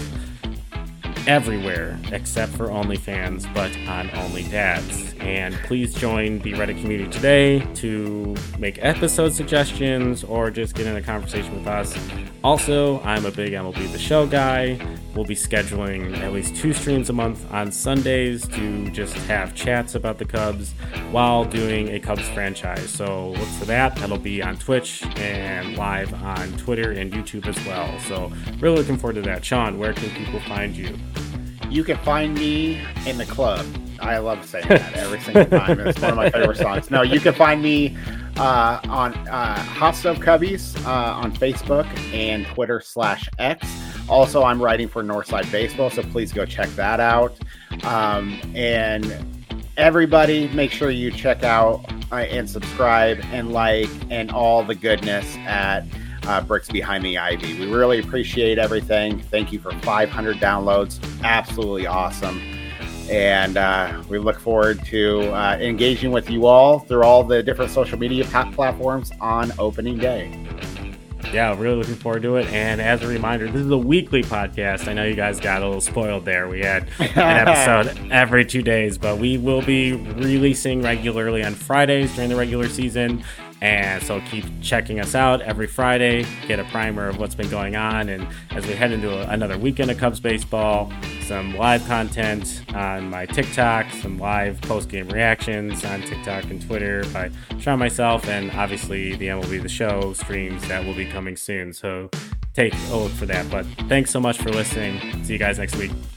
everywhere except for OnlyFans, but on OnlyDads. And please join the Reddit community today to make episode suggestions or just get in a conversation with us. Also, I'm a big M L B The Show guy. We'll be scheduling at least two streams a month on Sundays to just have chats about the Cubs while doing a Cubs franchise. So look for that. That'll be on Twitch and live on Twitter and YouTube as well. So really looking forward to that. Sean, where can people find you? You can find me in the club. I love saying that every single time. It's one of my favorite songs. No, you can find me uh, on uh, Hot Stove Cubbies uh, on Facebook and Twitter slash X. Also, I'm writing for Northside Baseball, so please go check that out. Um, and everybody, make sure you check out uh, and subscribe and like and all the goodness at Uh, Bricks Behind the Ivy. We really appreciate everything. Thank you for five hundred downloads. Absolutely awesome. And uh, we look forward to uh, engaging with you all through all the different social media pa- platforms on opening day. Yeah, really looking forward to it. And as a reminder, this is a weekly podcast. I know you guys got a little spoiled there. We had an episode every two days, but we will be releasing regularly on Fridays during the regular season. And so keep checking us out every Friday, get a primer of what's been going on. And as we head into a, another weekend of Cubs baseball, some live content on my TikTok, some live post-game reactions on TikTok and Twitter by Sean, myself, and obviously the M L B The Show streams that will be coming soon. So take a look for that. But thanks so much for listening. See you guys next week.